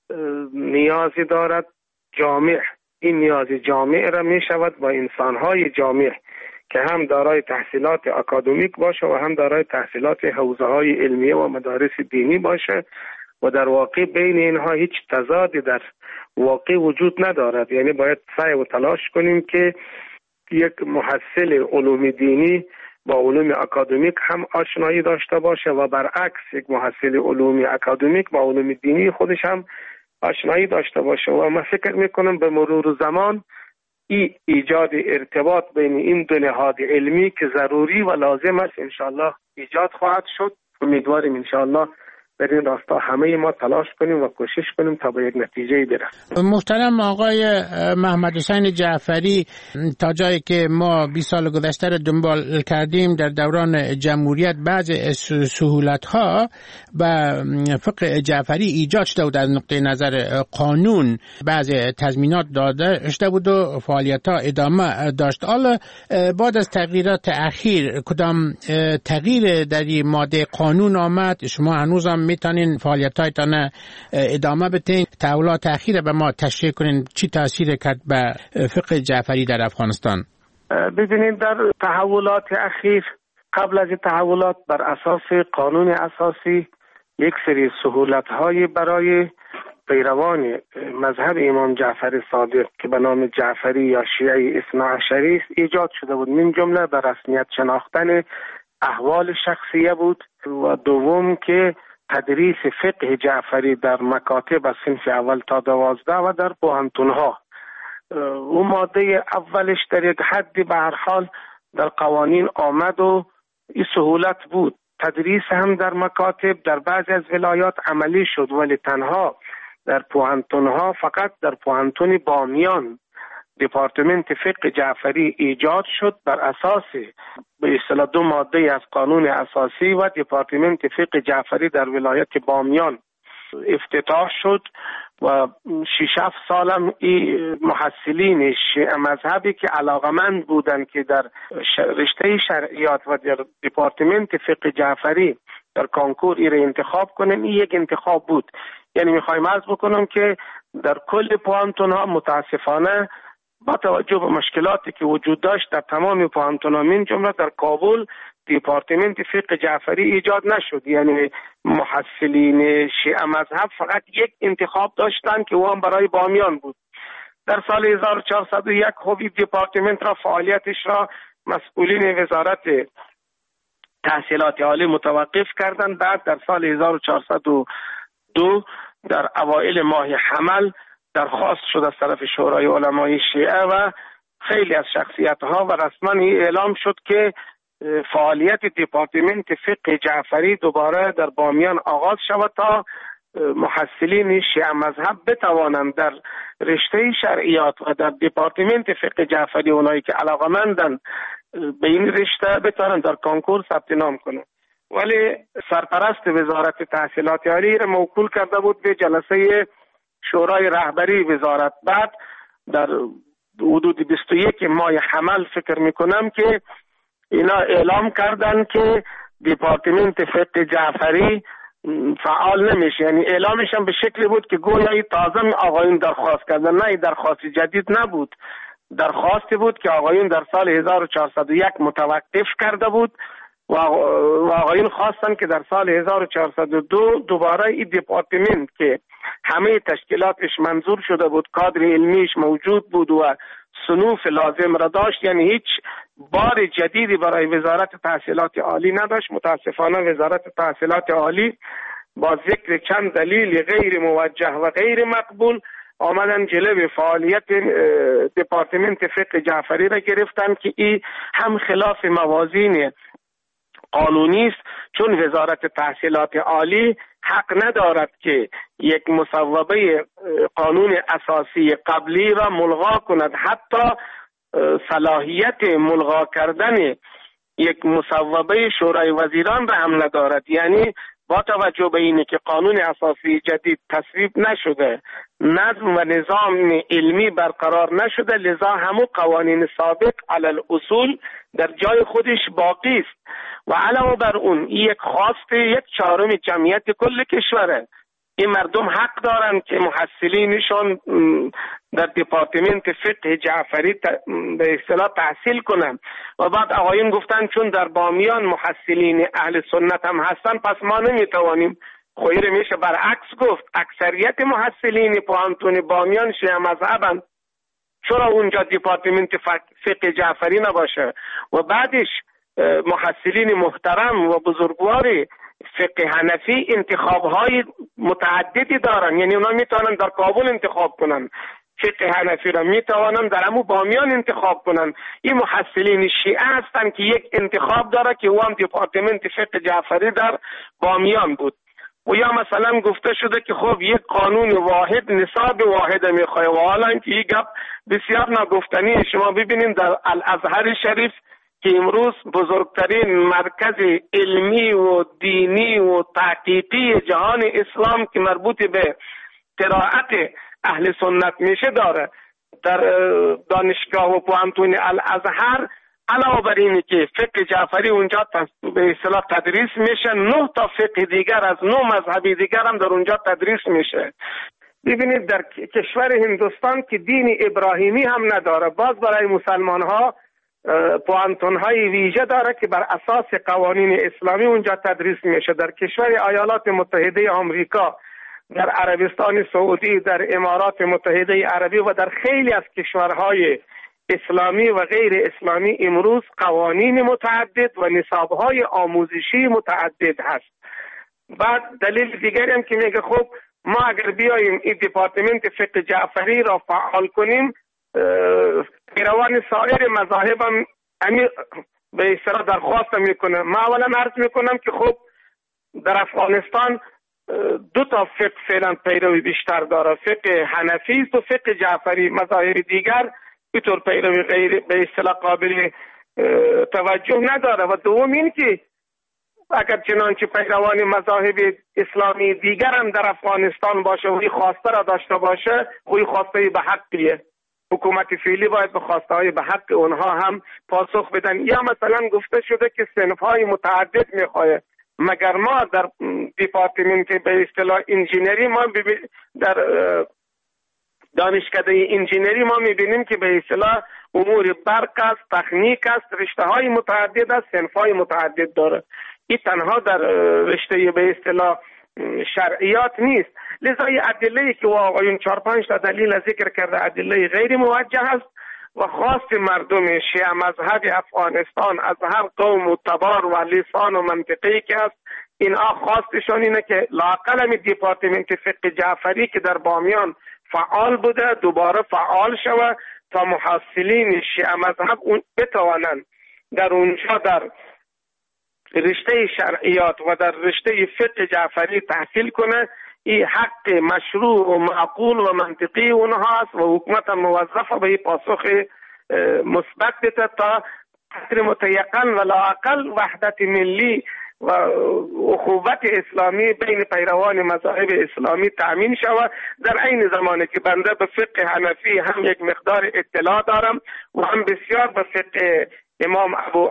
نیازی دارد جامع. این نیاز جامع را می شود با انسانهای جامع که هم دارای تحصیلات اکادمیک باشه و هم دارای تحصیلات حوزه‌های علمیه و مدارس دینی باشه و در واقع بین اینها هیچ تضادی در واقع وجود ندارد. یعنی باید سعی و تلاش کنیم که یک محصل علوم دینی با علوم اکادمیک هم آشنایی داشته باشه و برعکس یک محصل علوم اکادمیک با علوم دینی خودش هم آشنایی داشته باشه. و من فکر میکنم به مرور زمان ایجاد ارتباط بین این دو نهاد علمی که ضروری و لازم است انشاءالله ایجاد خواهد شد. امیدواریم انشاءالله در این راستا همه ما تلاش کنیم و کوشش کنیم تا به یک نتیجه برسیم. محترم آقای محمد حسین جعفری، تا جایی که ما 20 سال گذشته را دنبال کردیم در دوران جمهوریت بعض سهولت‌ها و فقه جعفری ایجاد شده بود از نقطه نظر قانون، بعض تضمینات داده شده بود و فعالیت‌ها ادامه داشت. حالا بعد از تغییرات اخیر کدام تغییر در این ماده قانون آمد؟ شما هنوزم میتونین فعالیت‌هایتان ادامه بدین؟ تحولات اخیر به ما تشریح کنین چی تاثیر کرد به فقه جعفری در افغانستان؟ ببینید در تحولات اخیر، قبل از تحولات بر اساس قانون اساسی یک سری سهولت‌های برای پیروان مذهب امام جعفر صادق که به نام جعفری یا شیعه اثناعشری است ایجاد شده بود. من جمله به رسمیت شناختن احوال شخصیه بود و دوم که تدریس فقه جعفری در مکاتب از صنف اول تا 12 و در پوهنتون‌ها. اون ماده اولش در یک حدی به هر حال در قوانین آمد و این سهولت بود. تدریس هم در مکاتب در بعضی از ولایات عملی شد، ولی تنها در پوهنتون‌ها فقط در پوهنتون بامیان دپارتمنت فقه جعفری ایجاد شد بر اساس به اصطلاح 2 ماده از قانون اساسی و دپارتمنت فقه جعفری در ولایت بامیان افتتاح شد و 6-7 سالم این محصلین مذهبی که علاقمند بودند که در رشته شرعیات و در دپارتمنت فقه جعفری در کانکور ای را انتخاب کنن، این یک انتخاب بود. یعنی میخوایم عرض بکنم که در کل پوهنتون ها متاسفانه با توجه به مشکلاتی که وجود داشت در تمام پوهنتون ها من جمله در کابل دیپارتمنت فقه جعفری ایجاد نشد. یعنی محصلین شیعه مذهب فقط یک انتخاب داشتن که اون برای بامیان بود. در سال 1401 خب دیپارتمنت را فعالیتش را مسئولین وزارت تحصیلات عالی متوقف کردند. بعد در سال 1402 در اوایل ماه حمل درخواست شد از طرف شورای علمای شیعه و خیلی از شخصیت‌ها و رسما اعلام شد که فعالیت دیپارتمنت فقه جعفری دوباره در بامیان آغاز شود تا محصلین شیعه مذهب بتوانند در رشته شرعیات و در دیپارتمنت فقه جعفری اونایی که علاقمندن به این رشته بتوانند در کنکور ثبت نام کنند. ولی سرپرست وزارت تحصیلات عالی را موکول کرده بود به جلسه شورای رهبری وزارت. بعد در حدود 21 ماه حمل فکر میکنم که اینا اعلام کردن که دیپارتمنت فقه جعفری فعال نمیشه. یعنی اعلامش هم به شکلی بود که گویا تازه آقایون درخواست کردن. نه، درخواست جدید نبود، درخواستی بود که آقایون در سال 1401 متوقف کرده بود و آقایون خواستن که در سال 1402 دوباره این دیپارتمنت که همه تشکیلاتش منظور شده بود، کادر علمیش موجود بود و صنوف لازم را داشت، یعنی هیچ بار جدیدی برای وزارت تحصیلات عالی نداشت. متاسفانه وزارت تحصیلات عالی با ذکر چند دلیل غیر موجه و غیر مقبول آمدن جلوی فعالیت دیپارتمنت فقه جعفری را گرفتن که این هم خلاف موازین قانونی است، چون وزارت تحصیلات عالی حق ندارد که یک مصوبه قانون اساسی قبلی را ملغا کند. حتی صلاحیت ملغا کردن یک مصوبه شورای وزیران را هم ندارد. یعنی با توجه به اینه که قانون اساسی جدید تصویب نشده، نظم و نظام علمی برقرار نشده، لذا همو قوانین سابق علی الاصول در جای خودش باقی است و علاوه بر اون یک خواست 1/4 جمعیت کل کشوره. این مردم حق دارن که محصلینشون در دیپارتمنت فقه جعفری به اصطلاح تحصیل کنن و بعد آقایون گفتن چون در بامیان محصلین اهل سنت هم هستن پس ما نمیتوانیم. خیر میشه برعکس گفت، اکثریت محصلین پوهنتون بامیان شیعه مذهبن، چرا اونجا دیپارتمنت فقه جعفری نباشه؟ و بعدش محصلین محترم و بزرگواری فقه حنفی انتخاب‌های متعددی دارن، یعنی اونا میتونن در کابل انتخاب کنن، فقه حنفی را میتوانن در همون بامیان انتخاب کنن. این محصلین شیعه هستن که یک انتخاب داره که او هم دیپارتمنت فقه جعفری در بامیان بود. و یا مثلا گفته شده که خب یک قانون واحد نصاب واحد میخواه و حالا که این گپ بسیار ناگفتنی. شما ببینید در الازهر شریف که امروز بزرگترین مرکز علمی و دینی و تحقیقی جهان اسلام که مربوط به قرائت اهل سنت میشه داره، در دانشگاه و پوهنتون الازهر علاوه بر اینه که فقه جعفری اونجا به اصطلاح تدریس میشه، 9 تا فقه دیگر از 9 مذهبی دیگر هم در اونجا تدریس میشه. ببینید در کشور هندوستان که دین ابراهیمی هم نداره، باز برای مسلمان ها پوهنتون های ویژه داره که بر اساس قوانین اسلامی اونجا تدریس میشه. در کشور ایالات متحده آمریکا، در عربستان سعودی، در امارات متحده عربی و در خیلی از کشورهای اسلامی و غیر اسلامی امروز قوانین متعدد و نصابهای آموزشی متعدد هست. بعد دلیل دیگری هم که میگه خب ما اگر بیاییم این دیپارتمنت فقه جعفری را فعال کنیم، پیروان سایر مذاهب هم به اصطلاح درخواست میکنه. ما اولا عرض میکنم که خب در افغانستان 2 تا فقه فعلا پیروی بیشتر داره، فقه حنفی است و فقه جعفری. مذاهب دیگر اینطور پیروی غیر به اصطلاح قابل توجه نداره. و دوم این که اگر چنانچه پیروان مذاهب اسلامی دیگر هم در افغانستان باشه و این خواسته را داشته باشه، این خواسته به حقیه. حکومت فعلی باید به خواسته های به حق اونها هم پاسخ بدن. یا مثلا گفته شده که صنف های متعدد میخواه، مگر ما در دیپارتمنت به اصطلاح انجینری ما در دانشکده انجینری ما میبینیم که به اصطلاح امور برق است، تکنیک است، رشته های متعدد است، صنف های متعدد داره. این تنها در رشته به اصطلاح شرعیات نیست. لذا این ادله‌ای که آقایون 4-5 تا دلیل ذکر کرده ادله غیر موجه است و خواست مردم شیعه مذهب افغانستان از هر قوم و تبار و لسان و منطقه‌ای که است، اینها خواستشون اینه که لااقل دیپارتمنت فقه جعفری که در بامیان فعال بوده دوباره فعال شود تا محصلین شیعه مذهب بتوانند در اونجا در رشته شرعیات و در رشته فقه جعفری تحصیل کنه. این حق مشروع و معقول و منطقی اونها است و حکومت موظفه به این پاسخ مثبت بده تا قدر متیقن و لااقل وحدت ملی و اخوت اسلامی بین پیروان مذاهب اسلامی تأمین شود. در عین زمانی که بنده به فقه حنفی هم یک مقدار اطلاع دارم و هم بسیار به فقه امام ابو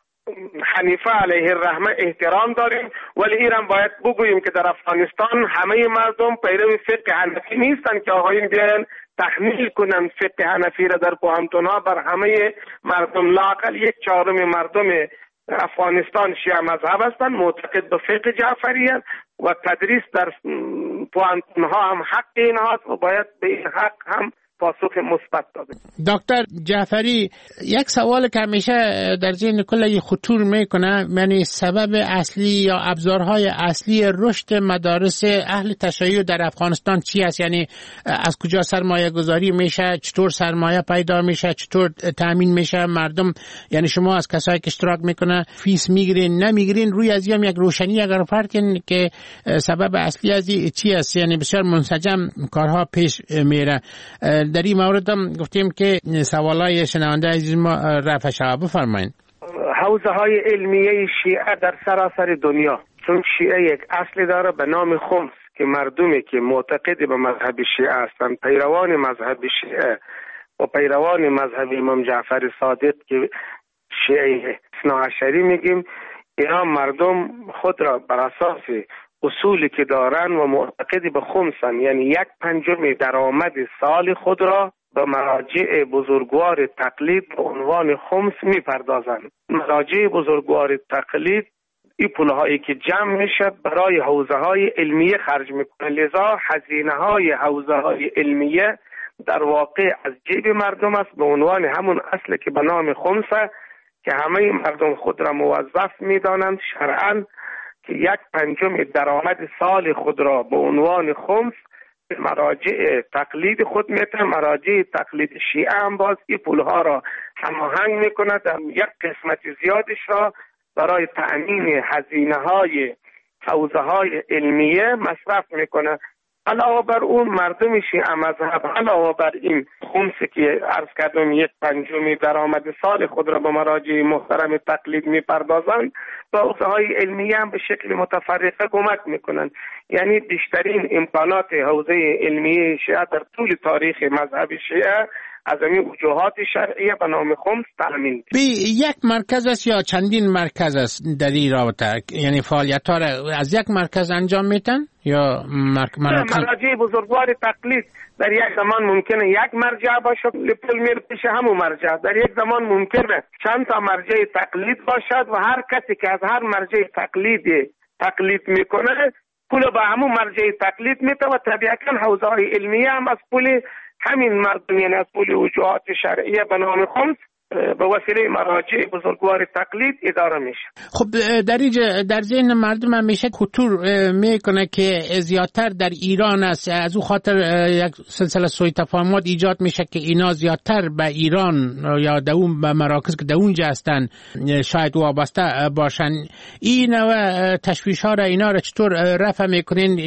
حنیفه علیه الرحمه احترام داریم، ولی ایران باید بگوییم که در افغانستان همه مردم پیرو فقه حنفی نیستن که آقایون بیان تحمیل کنن فقه حنفی را در پوهنتون‌ها بر همه مردم. لااقل 1/4 مردم افغانستان شیعه مذهب هستند، معتقد به فقه جعفری هستند و تدریس در پوهنتون‌ها هم حق اینها است و باید به این حق هم پاسخ مثبت داده. دکتر جعفری، یک سوال که همیشه در ذهن کل خطور میکنه، یعنی سبب اصلی یا ابزارهای اصلی رشد مدارس اهل تشیع در افغانستان چی است؟ یعنی از کجا سرمایه گذاری میشه، چطور سرمایه پیدا میشه، چطور تامین میشه مردم؟ یعنی شما از کسایی که اشتراک میکنه فیس میگیرین نمیگیرین، روی از یک روشنی اگر فرقین که سبب اصلی از چی است؟ یعنی بسیار منسجم کارها پیش میره. در این مورد هم گفتیم که سوالای شنونده عزیز ما رفع شود. بفرمایید. حوزه های علمیه شیعه در سراسر دنیا، چون شیعه یک اصل داره به نام خمس که مردمی که معتقد به مذهب شیعه هستند، پیروان مذهب شیعه و پیروان مذهب امام جعفر صادق که شیعه اثناعشری میگیم، اینا مردم خود را بر اساس اصولی که دارن و معتقد به خمسن، یعنی 1/5 درآمد سال خود را به مراجع بزرگوار تقلید به عنوان خمس میپردازند. مراجع بزرگوار تقلید این پولهایی که جمع میشه برای حوزه های علمیه خرج میکنه، لذا هزینه های حوزه های علمیه در واقع از جیب مردم است به عنوان همون اصل که به نام خمسه که همه مردم خود را موظف میدانند شرعاً که 1/5 درآمد سال خود را به عنوان خمس به مراجع تقلید خود میتن. مراجع تقلید شیعه هم باز این پولها را هماهنگ میکنه، در یک قسمت زیادش را برای تأمین هزینه های حوزه های علمیه مصرف میکنه. علاوه بر اون مردم شیعه مذهب علاوه بر این خمسی که عرض کردم 1/5 درآمد سال خود را به مراجع محترم تقلید میپردازند، با حوزه های علمیه هم به شکل متفرقه کمک میکنند. یعنی بیشترین امکانات حوزه علمیه شیعه در طول تاریخ مذهب شیعه از این وجوهات شرعیه به نام خمس تامین. یک مرکز است یا چندین مرکز است در این رابطه؟ یعنی فعالیت ها را از یک مرکز انجام میتن یا مراجع بزرگوار تقلید در یک زمان ممکنه یک مرجع باشه، پول میره پیش همون مرجع. در یک زمان ممکنه چند تا مرجع تقلید باشد و هر کسی که از هر مرجع تقلید میکنه پول با همون مرجع تقلید میده و طبیعتا حوزه های علمیه هم از پول همین مردم، یعنی از پول وجوهات شرعیه به نام خمس به وسیله مراجع بزرگوار تقلید اداره میشه. خب در ذهن مردم همیشه خطور میکنه که زیادتر در ایران است، از او خاطر یک سلسله سوء تفاهمات ایجاد میشه که اینا زیادتر به ایران یا در اون به مراکز که در اونجا هستن شاید وابسته باشن. این تشویش ها را اینا را چطور رفع میکنین؟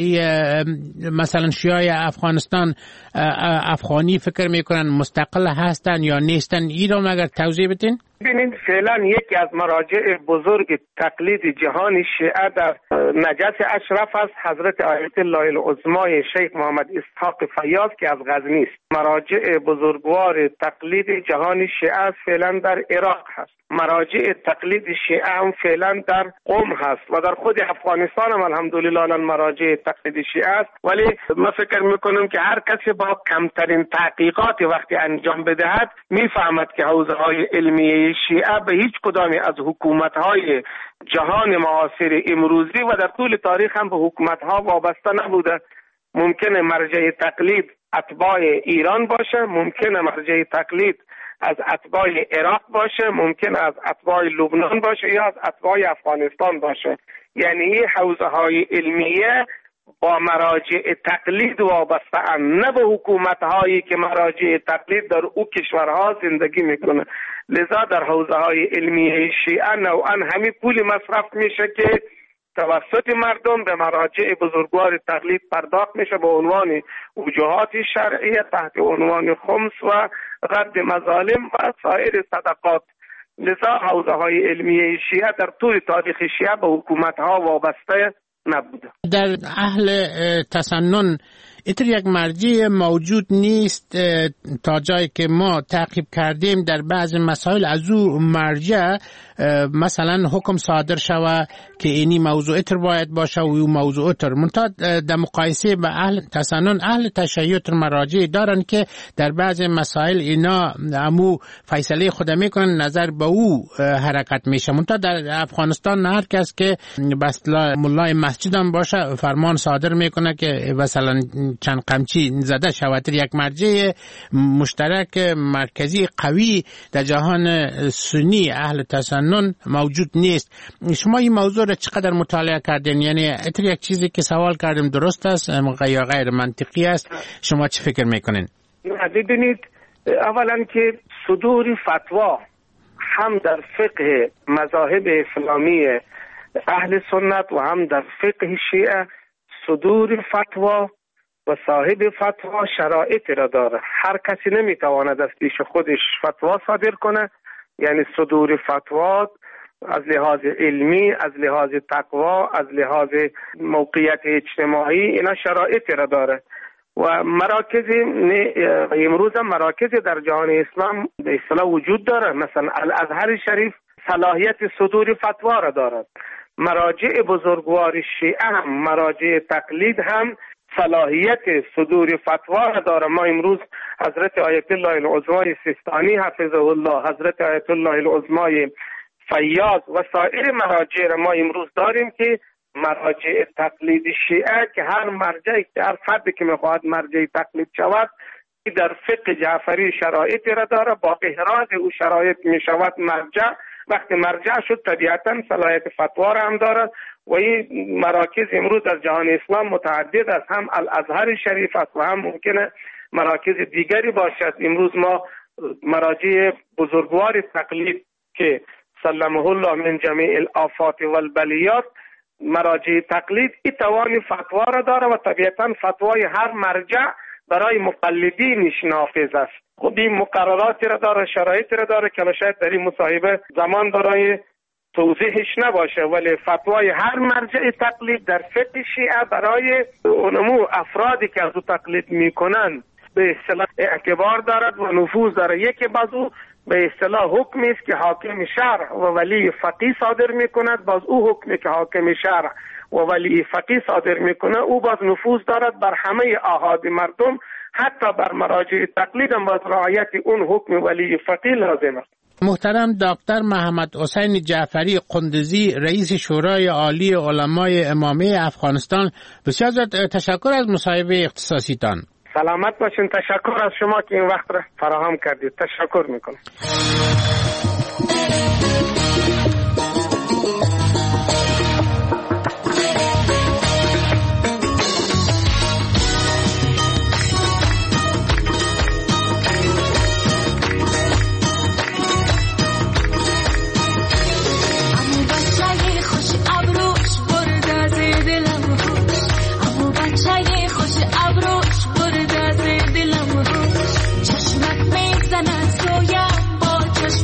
مثلا شیعه افغانستان افغانی فکر میکنن مستقل هستن یا نیستن؟ این را مگر توضیح بدین؟ ببینید فعلا یکی از مراجع بزرگ تقلید جهان شیعه در نجف اشرف است حضرت آیت الله العظمای شیخ محمد اسحاق فیاض که از غزنی است. مراجع بزرگوار تقلید جهان شیعه است فعلا در عراق هست. مراجع تقلید شیعه هم فعلا در قم هست و در خود افغانستان هم الحمدلله الان مراجع تقلید شیعه است. ولی من فکر میکنم که هر کسی با کمترین تحقیقات وقتی انجام بدهد میفهمد که حوزه های علمیه شیعه به هیچ کدامی از حکومت های جهان معاصر امروزی و در طول تاریخ هم به حکومت ها وابسته نبوده. ممکنه مرجع تقلید اتباع ایران باشه، ممکنه مرجع تقلید از اتباع عراق باشه، ممکنه از اتباع لبنان باشه یا از اتباع افغانستان باشه. یعنی این حوزه های علمیه با مراجع تقلید وابسته اند، نه به حکومت هایی که مراجع تقلید در او کشورها زندگی میکنه. لذا در حوزه های علمیه شیعه نوعا همین پول مصرف میشه که توسط مردم به مراجع بزرگوار تقلید پرداخت میشه به عنوان وجوهات شرعیه تحت عنوان خمس و رد مظالم و سایر صدقات. لذا حوزه های علمیه شیعه در طول تاریخ شیعه به حکومت ها وابسته نبوده. در اهل تسنن اینطور یک مرجع موجود نیست تا جایی که ما تعقیب کردیم در بعض مسائل از او مرجع مثلا حکم صادر شود که اینی موضوع اتر باید باشه و او موضوع اتر منتها در مقایسه به اهل تسنن اهل تشیع مراجع دارن که در بعض مسائل اینا امو فیصله خود میکنن نظر به او حرکت میشه. منتها در افغانستان هر کس که بس مولای مسجد هم باشه فرمان صادر میکنه که مثلا چند قمچی زده شود. یک مرجع مشترک مرکزی قوی در جهان سنی اهل تسنن موجود نیست. شما این موضوع را چقدر مطالعه کردین؟ یعنی اتر یک چیزی که سوال کردیم درست است یا غیر منطقی است؟ شما چه فکر میکنین؟ ببینید اولا که صدور فتوا هم در فقه مذاهب اسلامی اهل سنت و هم در فقه شیعه صدور فتوا و صاحب فتوا شرایط را داره. هر کسی نمیتواند از پیش خودش فتوا صادر کنه. یعنی صدور فتوا از لحاظ علمی، از لحاظ تقوا، از لحاظ موقعیت اجتماعی اینا شرایط را داره و مراکز امروز هم مراکز در جهان اسلام به اصطلاح وجود داره. مثلا الازهر شریف صلاحیت صدور فتوا را دارد. مراجع بزرگوار شیعه هم مراجع تقلید هم صلاحیت صدور فتوا را داره. ما امروز حضرت آیت الله العظمای سیستانی حفظه الله، حضرت آیت الله العظمای فیاض و سایر مراجع را ما امروز داریم که مراجع تقلید شیعه که هر مرجعی که هر فردی که میخواهد مرجع تقلید شود در فقه جعفری شرایط را داره. با احراز او شرایط میشود مرجع. وقتی مرجع شد طبیعتا صلاحیت فتوا را هم دارد و این مراکز امروز در جهان اسلام متعدد است. هم الازهر شریف است و هم ممکنه مراکز دیگری باشد. امروز ما مراجع بزرگوار تقلید که سلمه الله من جمیع الآفات والبلیات مراجع تقلید این توان فتوا را داره و طبیعتا فتوای هر مرجع برای مقلدینش نافذ است. خب این مقرراتی را داره، شرایطی را داره که شاید در این مصاحبه زمان برای توضیحش نباشه، ولی فتوای هر مرجع تقلید در فقه شیعه برای اونمو افرادی که از او تقلید میکنن به اصطلاح اعتبار دارد و نفوذ داره. یکی باز او به اصطلاح حکمی است که حاکم شرع و ولی فقیه صادر میکند، باز او حکمی که حاکم شرع و ولی فقیه صادر میکنه او باز نفوذ دارد بر همه احاد مردم، حتی بر مراجع تقلید هم باز رعایت اون حکم ولی فقیه لازم است. محترم دکتر محمد حسین جعفری قندزی رئیس شورای عالی علمای امامی افغانستان، بسیار تشکر از مصاحبه اختصاصی تان. سلامت باشین. تشکر از شما که این وقت را فراهم کردید. تشکر میکنم. چشمت میزند سویم با چشم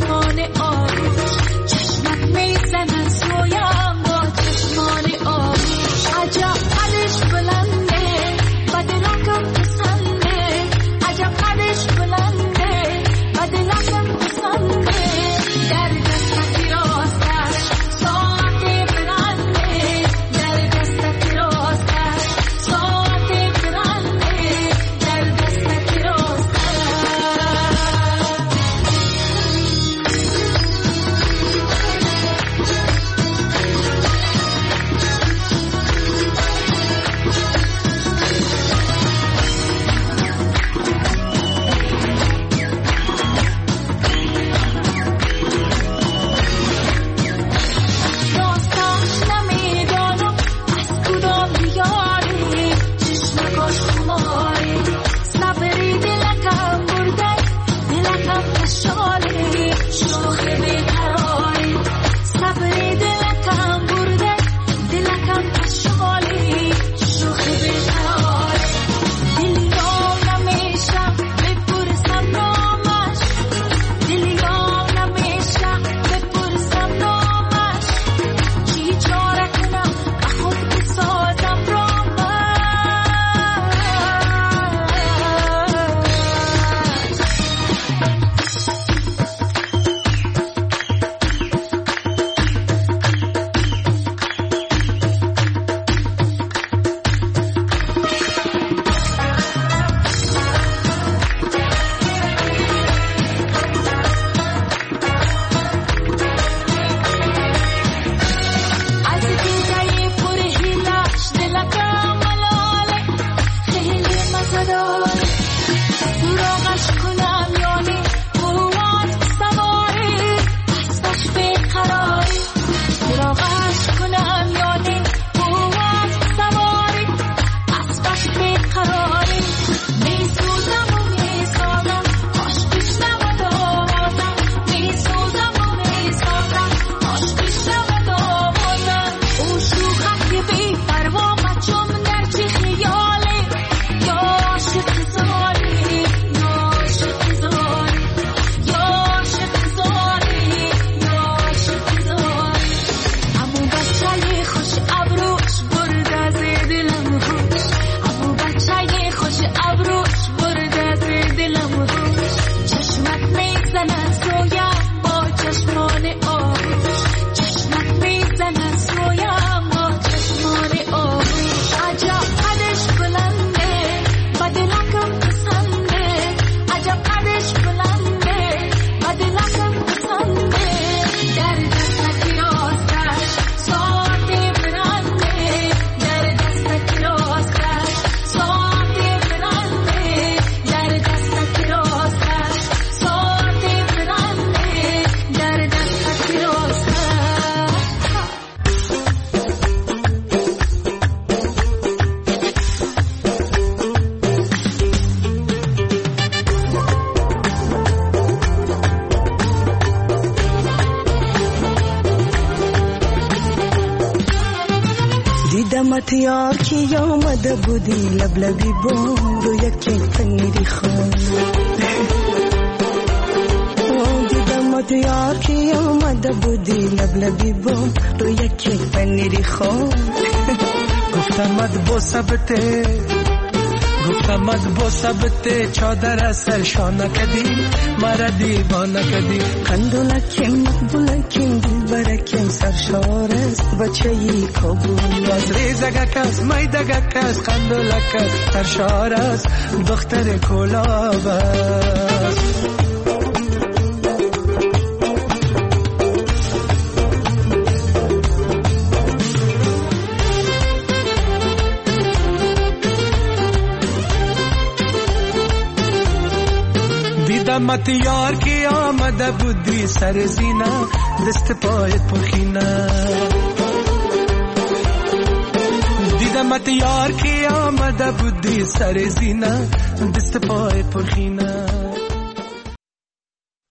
میزند سویم با چشمان آبی، چشمت میزند سویم با چشمان آبی. عجب قدش بلنده و دلکم پسنده، عجب قدش بلنده و دلکم پسنده. در دستک راستش ساعتی برنده، در دستک راستش ساعتی برنده، در دستک راستش ساعتی برنده، در دستک راستش. دیدمت یار کی آمده بودی لبلبی بون رو یکی پنیری خون. دیدمت یار کی آمده بودی لبلبی بون رو یکی پنیری خون. گفتمت بوسبته گفتمت بوسبته چادر سرشانه کدی مرا دیوانه کدی. قندولکیم مقبولکیم دلبرکیم سرشار است بچه ای کابل. از ریزگک است میدگک است قندولک است سرشار است دختر کلاب است. دیدمت یار کی آمده بودی سر زینه دست پای پخینه. دیدمت یار کی آمده بودی سر زینه دست پای پخینه.